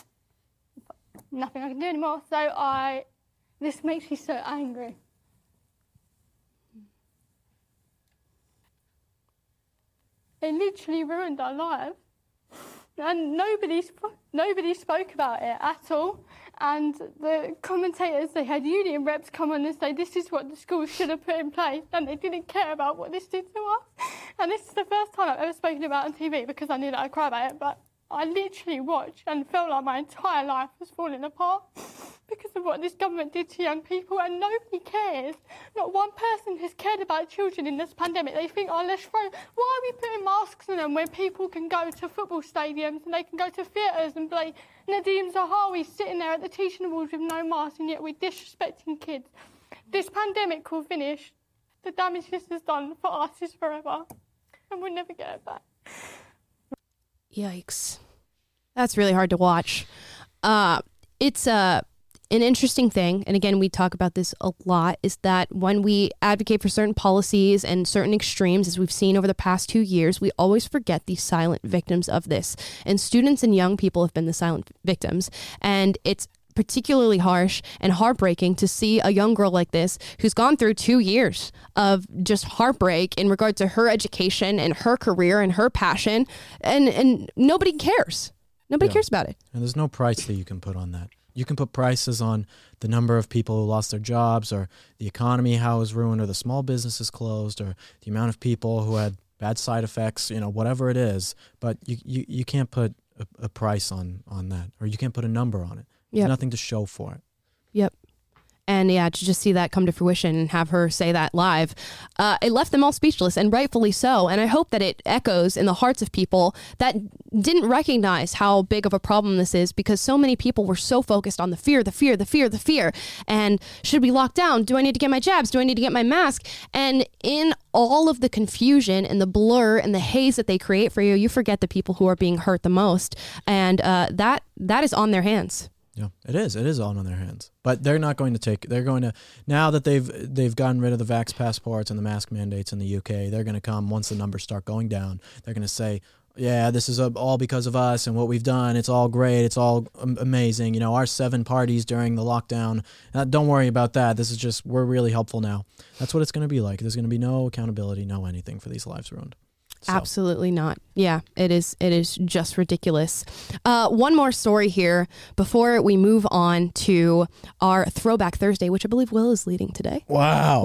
nothing I can do anymore. So I, this makes me so angry. It literally ruined our lives, and nobody sp- nobody spoke about it at all. And the commentators, they had union reps come on and say this is what the schools should have put in place, and they didn't care about what this did to us. And this is the first time I've ever spoken about it on T V because I knew that I'd cry about it, but I literally watched and felt like my entire life was falling apart because of what this government did to young people, and nobody cares. Not one person has cared about children in this pandemic. They think, oh, let's throw... Why are we putting masks on them when people can go to football stadiums and they can go to theatres and play Nadeem Zahawi sitting there at the teaching awards with no mask, and yet we're disrespecting kids? This pandemic will finish. The damage this has done for us is forever, and we'll never get it back. Yikes. That's really hard to watch. Uh, it's uh, an interesting thing, and again, we talk about this a lot, is that when we advocate for certain policies and certain extremes, as we've seen over the past two years, we always forget the silent victims of this. And students and young people have been the silent victims. And it's particularly harsh and heartbreaking to see a young girl like this who's gone through two years of just heartbreak in regard to her education and her career and her passion, and and nobody cares. Nobody Yeah. cares about it. And there's no price that you can put on that. You can put prices on the number of people who lost their jobs, or the economy, how it was ruined, or the small businesses closed, or the amount of people who had bad side effects, you know, whatever it is. But you, you, you can't put a, a price on, on that, or you can't put a number on it. There's Yep. nothing to show for it. Yep. And yeah, to just see that come to fruition and have her say that live, uh, it left them all speechless, and rightfully so. And I hope that it echoes in the hearts of people that didn't recognize how big of a problem this is, because so many people were so focused on the fear, the fear, the fear, the fear. And should we lock down? Do I need to get my jabs? Do I need to get my mask? And in all of the confusion and the blur and the haze that they create for you, you forget the people who are being hurt the most. And uh, that that is on their hands. Yeah, it is. It is all on their hands. But they're not going to take. They're going to now that they've they've gotten rid of the vax passports and the mask mandates in the U K. They're going to come once the numbers start going down. They're going to say, "Yeah, this is all because of us and what we've done. It's all great. It's all amazing. You know, our seven parties during the lockdown. Uh, don't worry about that. This is just we're really helpful now." That's what it's going to be like. There's going to be no accountability, no anything for these lives ruined. So. Absolutely not. Yeah, it is. It is just ridiculous. Uh, one more story here before we move on to our Throwback Thursday, which I believe Will is leading today. Wow.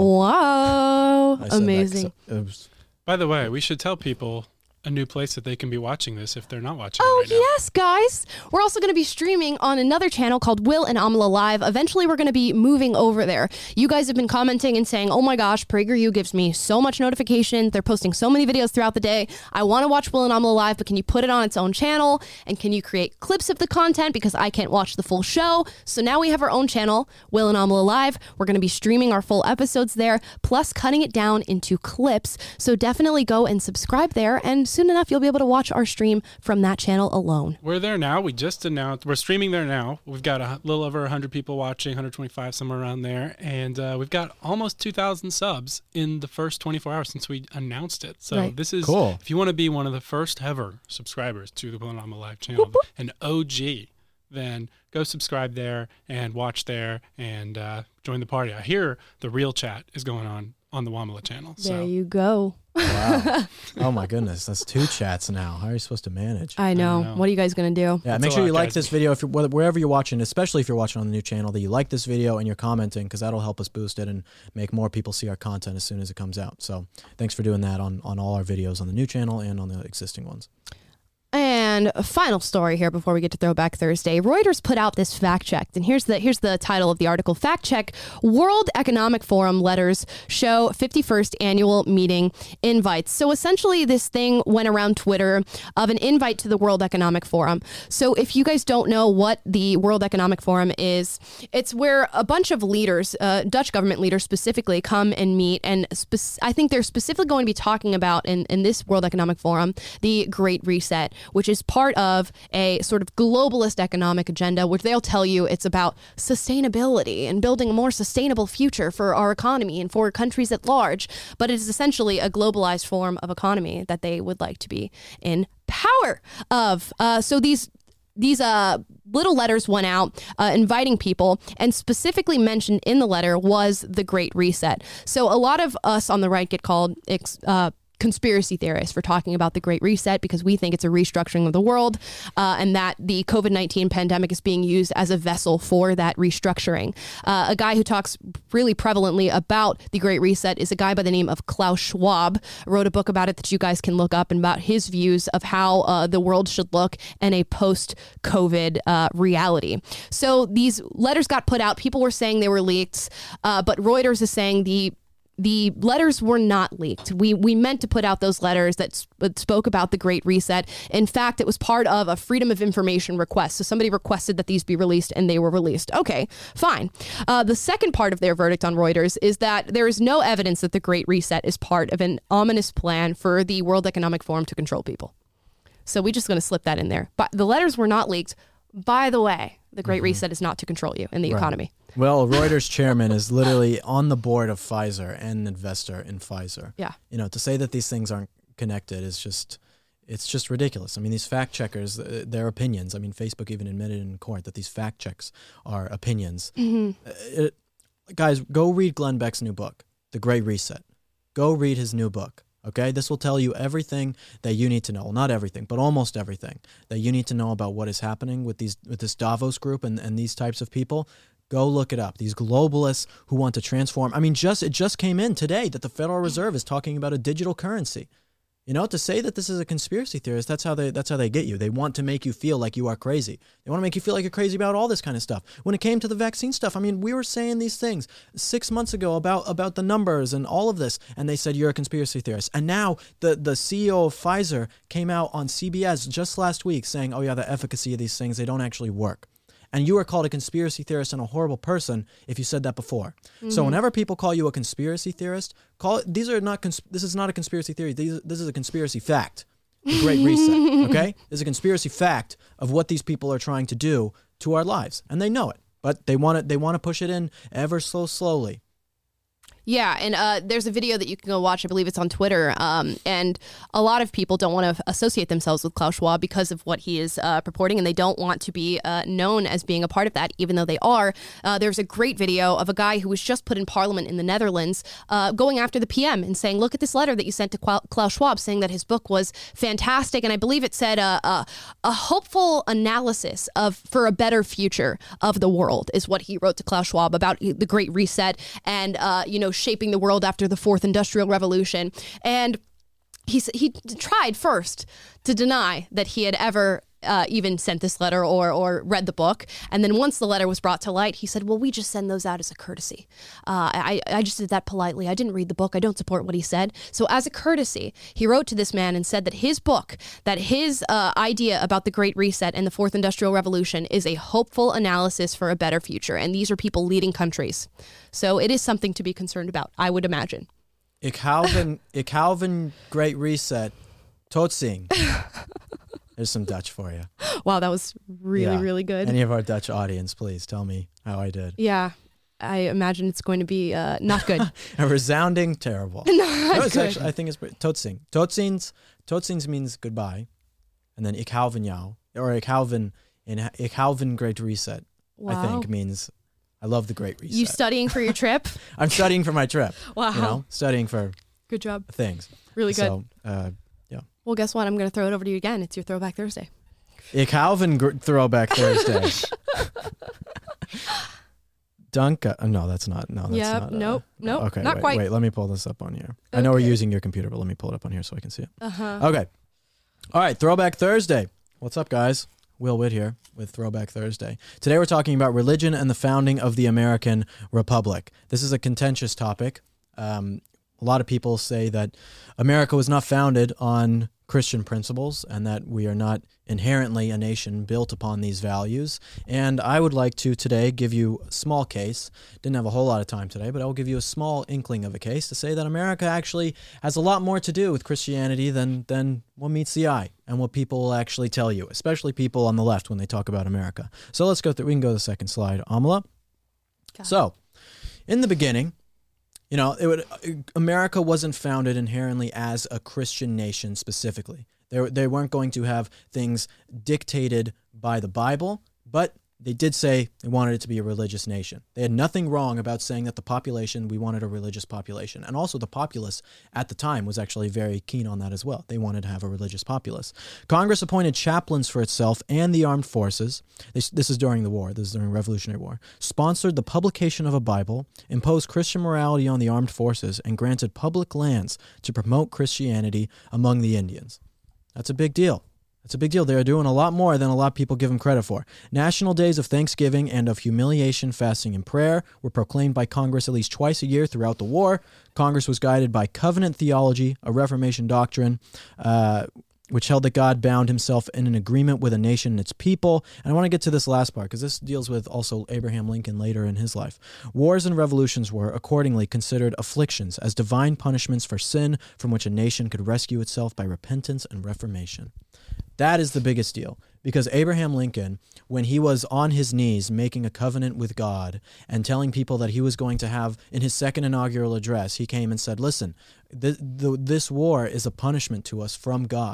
Wow. I said Amazing. that 'cause it was- By the way, we should tell people a new place that they can be watching this if they're not watching Oh, it right now. yes, guys. We're also going to be streaming on another channel called Will and Amala Live. Eventually, we're going to be moving over there. You guys have been commenting and saying, oh my gosh, PragerU gives me so much notification. They're posting so many videos throughout the day. I want to watch Will and Amala Live, but can you put it on its own channel? And can you create clips of the content? Because I can't watch the full show. So now we have our own channel, Will and Amala Live. We're going to be streaming our full episodes there, plus cutting it down into clips. So definitely go and subscribe there. And soon enough, you'll be able to watch our stream from that channel alone. We're there now. We just announced we're streaming there now. We've got a little over one hundred people watching, one hundred twenty-five, somewhere around there, and uh, we've got almost two thousand subs in the first twenty-four hours since we announced it. So Right. this is Cool. If you want to be one of the first ever subscribers to the Will and Amala Live channel, an O G, then go subscribe there and watch there and uh, join the party. I hear the real chat is going on on the Wamala channel. So. There you go. Wow. Oh my goodness, that's two chats now. How are you supposed to manage? I know. I know. What are you guys going to do? Yeah, That's make a sure lot, you like guys. this video if you're whether- wherever you're watching, especially if you're watching on the new channel, that you like this video and you're commenting, because that'll help us boost it and make more people see our content as soon as it comes out. So thanks for doing that on, on all our videos on the new channel and on the existing ones. And a final story here before we get to Throwback Thursday. Reuters put out this fact check, and here's the here's the title of the article: Fact check: World Economic Forum letters show fifty-first annual meeting invites. So essentially, this thing went around Twitter of an invite to the World Economic Forum. So if you guys don't know what the World Economic Forum is, it's where a bunch of leaders, uh, Dutch government leaders specifically, come and meet. And spe- I think they're specifically going to be talking about in in this World Economic Forum the Great Reset, which is part of a sort of globalist economic agenda, which they'll tell you it's about sustainability and building a more sustainable future for our economy and for countries at large. But it is essentially a globalized form of economy that they would like to be in power of. Uh, so these These uh, little letters went out uh, inviting people, and specifically mentioned in the letter was the Great Reset. So a lot of us on the right get called ex- uh, conspiracy theorists for talking about the Great Reset because we think it's a restructuring of the world uh, and that the COVID nineteen pandemic is being used as a vessel for that restructuring. Uh, a guy who talks really prevalently about the Great Reset is a guy by the name of Klaus Schwab. Wrote a book about it that you guys can look up, and about his views of how uh, the world should look in a post-COVID uh, reality. So these letters got put out. People were saying they were leaked, uh, but Reuters is saying the The letters were not leaked. We we meant to put out those letters that sp- spoke about the Great Reset. In fact, it was part of a Freedom of Information request. So somebody requested that these be released, and they were released. Okay, fine. Uh, the second part of their verdict on Reuters is that there is no evidence that the Great Reset is part of an ominous plan for the World Economic Forum to control people. So we're just going to slip that in there. But the letters were not leaked. By the way, the Great mm-hmm. Reset is not to control you in the right. economy. Well, Reuters chairman is literally on the board of Pfizer and an investor in Pfizer. Yeah. You know, to say that these things aren't connected is just, it's just ridiculous. I mean, these fact checkers, uh, their opinions. I mean, Facebook even admitted in court that these fact checks are opinions. Mm-hmm. Uh, it, guys, go read Glenn Beck's new book, The Great Reset. Go read his new book. Okay, this will tell you everything that you need to know. Well, not everything, but almost everything that you need to know about what is happening with these with this Davos group and, and these types of people. Go look it up. These globalists who want to transform. I mean, just it just came in today that the Federal Reserve is talking about a digital currency. You know, to say that this is a conspiracy theorist, that's how they that's how they get you. They want to make you feel like you are crazy. They want to make you feel like you're crazy about all this kind of stuff. When it came to the vaccine stuff, I mean, we were saying these things six months ago about, about the numbers and all of this, and they said you're a conspiracy theorist. And now the, the C E O of Pfizer came out on C B S just last week saying, oh yeah, the efficacy of these things, they don't actually work. And you are called a conspiracy theorist and a horrible person if you said that before. Mm-hmm. So whenever people call you a conspiracy theorist, call it, these are not. Cons- this is not a conspiracy theory. These, this is a conspiracy fact. The Great Reset. Okay, this is a conspiracy fact of what these people are trying to do to our lives, and they know it, but they want it. They want to push it in ever so slowly. Yeah, and uh, there's a video that you can go watch. I believe it's on Twitter. Um, and a lot of people don't want to associate themselves with Klaus Schwab because of what he is uh, purporting, and they don't want to be uh, known as being a part of that, even though they are. Uh, there's a great video of a guy who was just put in Parliament in the Netherlands uh, going after the P M and saying, look at this letter that you sent to Klaus Schwab saying that his book was fantastic. And I believe it said uh, uh, a hopeful analysis of for a better future of the world is what he wrote to Klaus Schwab about the Great Reset and, uh, you know, shaping the world after the fourth industrial revolution. And he, he tried first to deny that he had ever uh, even sent this letter or or read the book. And then once the letter was brought to light, he said, well, we just send those out as a courtesy. Uh, I, I just did that politely. I didn't read the book. I don't support what he said. So as a courtesy, he wrote to this man and said that his book, that his uh, idea about the Great Reset and the fourth industrial revolution is a hopeful analysis for a better future. And these are people leading countries. So it is something to be concerned about, I would imagine. Ik hou ik hou van Great Reset. Tot ziens. There's some Dutch for you. Wow, that was really, yeah. really good. Any of our Dutch audience, please tell me how I did. Yeah, I imagine it's going to be uh, not good. A resounding terrible. Not no, it's good. Actually, I think it's tot ziens. Tot ziens. Tot ziens means goodbye, and then ik hou van jou, or ik hou van, in ik hou van Great Reset. Wow. I think means I love the Great Reset. You studying for your trip? I'm studying for my trip. Wow. You know, studying for good job things. Really good. So, uh, yeah. Well, guess what? I'm going to throw it over to you again. It's your Throwback Thursday. Ik hou van gr- Throwback Thursday. Dunka. Uh, no, that's not. No, that's yep, not. Uh, nope. Nope. Okay. Not wait, quite. Wait, let me pull this up on here. Okay. I know we're using your computer, but let me pull it up on here so I can see it. Uh-huh. Okay. All right. Throwback Thursday. What's up, guys? Will Witt here with Throwback Thursday. Today we're talking about religion and the founding of the American Republic. This is a contentious topic. Um, a lot of people say that America was not founded on Christian principles and that we are not inherently a nation built upon these values. And I would like to today give you a small case. Didn't have a whole lot of time today, but I will give you a small inkling of a case to say that America actually has a lot more to do with Christianity than, than what meets the eye and what people will actually tell you, especially people on the left when they talk about America. So let's go through. We can go to the second slide, Amala. So, in the beginning, you know, it would, America wasn't founded inherently as a Christian nation specifically. They, they weren't going to have things dictated by the Bible, but they did say they wanted it to be a religious nation. They had nothing wrong about saying that the population, we wanted a religious population. And also the populace at the time was actually very keen on that as well. They wanted to have a religious populace. Congress appointed chaplains for itself and the armed forces. This, this is during the war. This is during the Revolutionary War. Sponsored the publication of a Bible, imposed Christian morality on the armed forces, and granted public lands to promote Christianity among the Indians. That's a big deal. That's a big deal. They are doing a lot more than a lot of people give them credit for. National days of thanksgiving and of humiliation, fasting, and prayer were proclaimed by Congress at least twice a year throughout the war. Congress was guided by covenant theology, a Reformation doctrine, uh, which held that God bound himself in an agreement with a nation and its people. And I want to get to this last part because this deals with also Abraham Lincoln later in his life. Wars and revolutions were accordingly considered afflictions as divine punishments for sin from which a nation could rescue itself by repentance and reformation. That is the biggest deal, because Abraham Lincoln, when he was on his knees making a covenant with God and telling people that he was going to have, in his second inaugural address, he came and said, listen, th- th- this war is a punishment to us from God.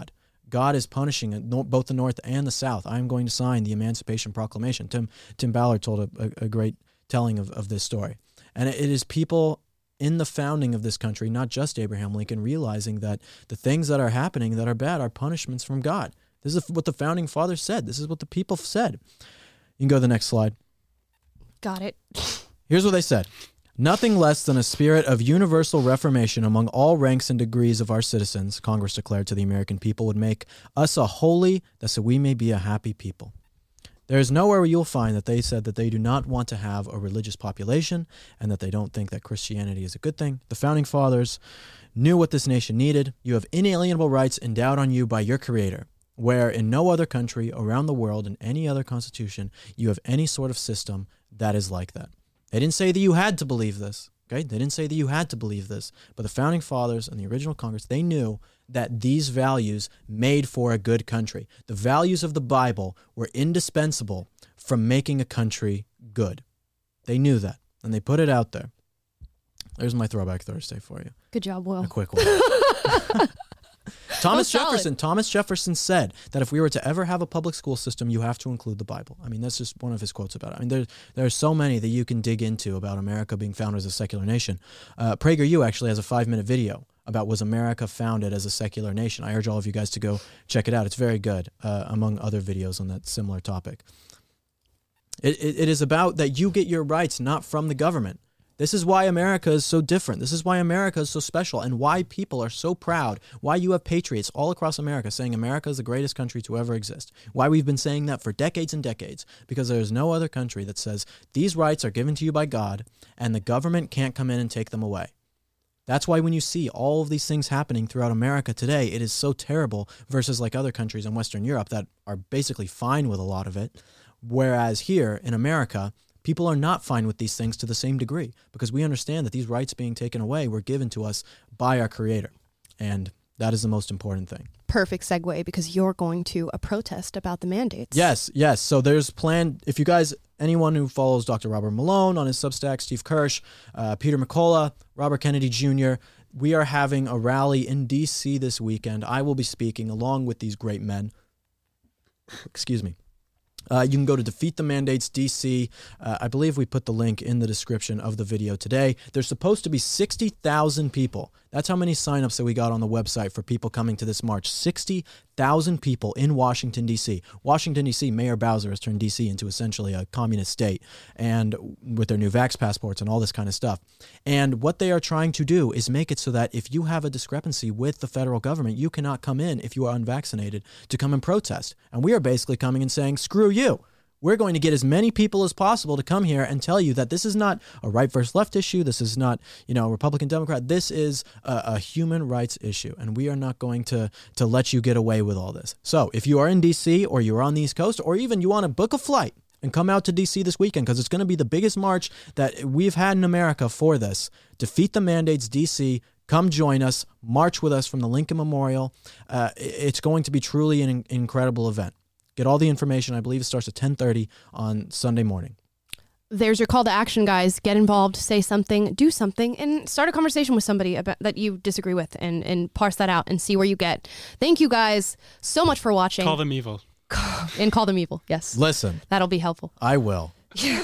God is punishing it, no- both the North and the South. I'm going to sign the Emancipation Proclamation. Tim Tim Ballard told a, a, a great telling of, of this story. And it, it is people in the founding of this country, not just Abraham Lincoln, realizing that the things that are happening that are bad are punishments from God. This is what the founding fathers said. This is what the people said. You can go to the next slide. Got it. Here's what they said. Nothing less than a spirit of universal reformation among all ranks and degrees of our citizens, Congress declared to the American people, would make us a holy, that so we may be a happy people. There is nowhere where you'll find that they said that they do not want to have a religious population and that they don't think that Christianity is a good thing. The founding fathers knew what this nation needed. You have inalienable rights endowed on you by your Creator, where in no other country around the world, in any other constitution, you have any sort of system that is like that. They didn't say that you had to believe this. Okay? They didn't say that you had to believe this, but the founding fathers and the original Congress, they knew that these values made for a good country. The values of the Bible were indispensable from making a country good. They knew that, and they put it out there. There's my Throwback Thursday for you. Good job, Will. A quick one. Thomas Jefferson. Thomas Jefferson said that if we were to ever have a public school system, you have to include the Bible. I mean, that's just one of his quotes about it. I mean, there, there are so many that you can dig into about America being founded as a secular nation. Uh, PragerU actually has a five-minute video about was America founded as a secular nation. I urge all of you guys to go check it out. It's very good, uh, among other videos on that similar topic. It, it, it is about that you get your rights not from the government. This is why America is so different. This is why America is so special and why people are so proud, why you have patriots all across America saying America is the greatest country to ever exist, why we've been saying that for decades and decades, because there is no other country that says these rights are given to you by God and the government can't come in and take them away. That's why when you see all of these things happening throughout America today, it is so terrible versus like other countries in Western Europe that are basically fine with a lot of it, whereas here in America, people are not fine with these things to the same degree because we understand that these rights being taken away were given to us by our Creator. And that is the most important thing. Perfect segue because you're going to a protest about the mandates. Yes, yes. So there's planned, if you guys, anyone who follows Doctor Robert Malone on his Substack, Steve Kirsch, uh, Peter McCullough, Robert Kennedy Junior, we are having a rally in D C this weekend. I will be speaking along with these great men. Excuse me. Uh, you can go to Defeat the Mandates D C. Uh, I believe we put the link in the description of the video today. There's supposed to be sixty thousand people. That's how many signups that we got on the website for people coming to this march. sixty thousand people in Washington, D C. Washington, D C, Mayor Bowser has turned D C into essentially a communist state, and with their new vax passports and all this kind of stuff. And what they are trying to do is make it so that if you have a discrepancy with the federal government, you cannot come in if you are unvaccinated to come and protest. And we are basically coming and saying, screw you. We're going to get as many people as possible to come here and tell you that this is not a right versus left issue. This is not, you know, Republican, Democrat. This is a, a human rights issue, and we are not going to, to let you get away with all this. So if you are in D C or you're on the East Coast or even you want to book a flight and come out to D C this weekend because it's going to be the biggest march that we've had in America for this, Defeat the Mandates D C. Come join us. March with us from the Lincoln Memorial. Uh, it's going to be truly an incredible event. Get all the information. I believe it starts at ten thirty on Sunday morning. There's your call to action, guys. Get involved, say something, do something, and start a conversation with somebody about that you disagree with and, and parse that out and see where you get. Thank you guys so much for watching. Call them evil. And call them evil, yes. Listen. That'll be helpful. I will.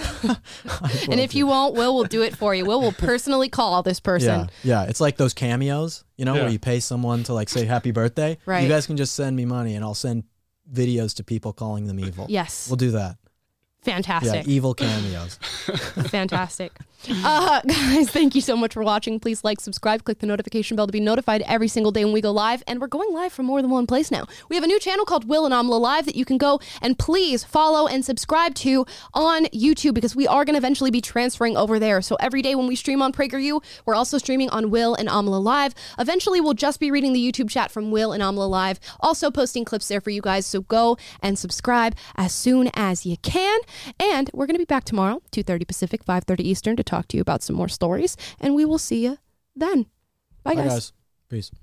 And if you won't, Will will do it for you. Will will personally call this person. Yeah, yeah. It's like those cameos, you know, Yeah. where you pay someone to like say happy birthday. Right. You guys can just send me money and I'll send videos to people calling them evil. Yes. We'll do that. Fantastic. Yeah, evil cameos. Fantastic. Uh, guys, thank you so much for watching. Please like, subscribe, click the notification bell to be notified every single day when we go live. And we're going live from more than one place now. We have a new channel called Will and Amla Live that you can go and please follow and subscribe to on YouTube because we are going to eventually be transferring over there. So every day when we stream on PragerU, we're also streaming on Will and Amla Live. Eventually, we'll just be reading the YouTube chat from Will and Amla Live. Also posting clips there for you guys. So go and subscribe as soon as you can. And we're going to be back tomorrow, two thirty Pacific, five thirty Eastern, to talk to you about some more stories. And we will see you then. Bye, Bye, guys. guys. Peace.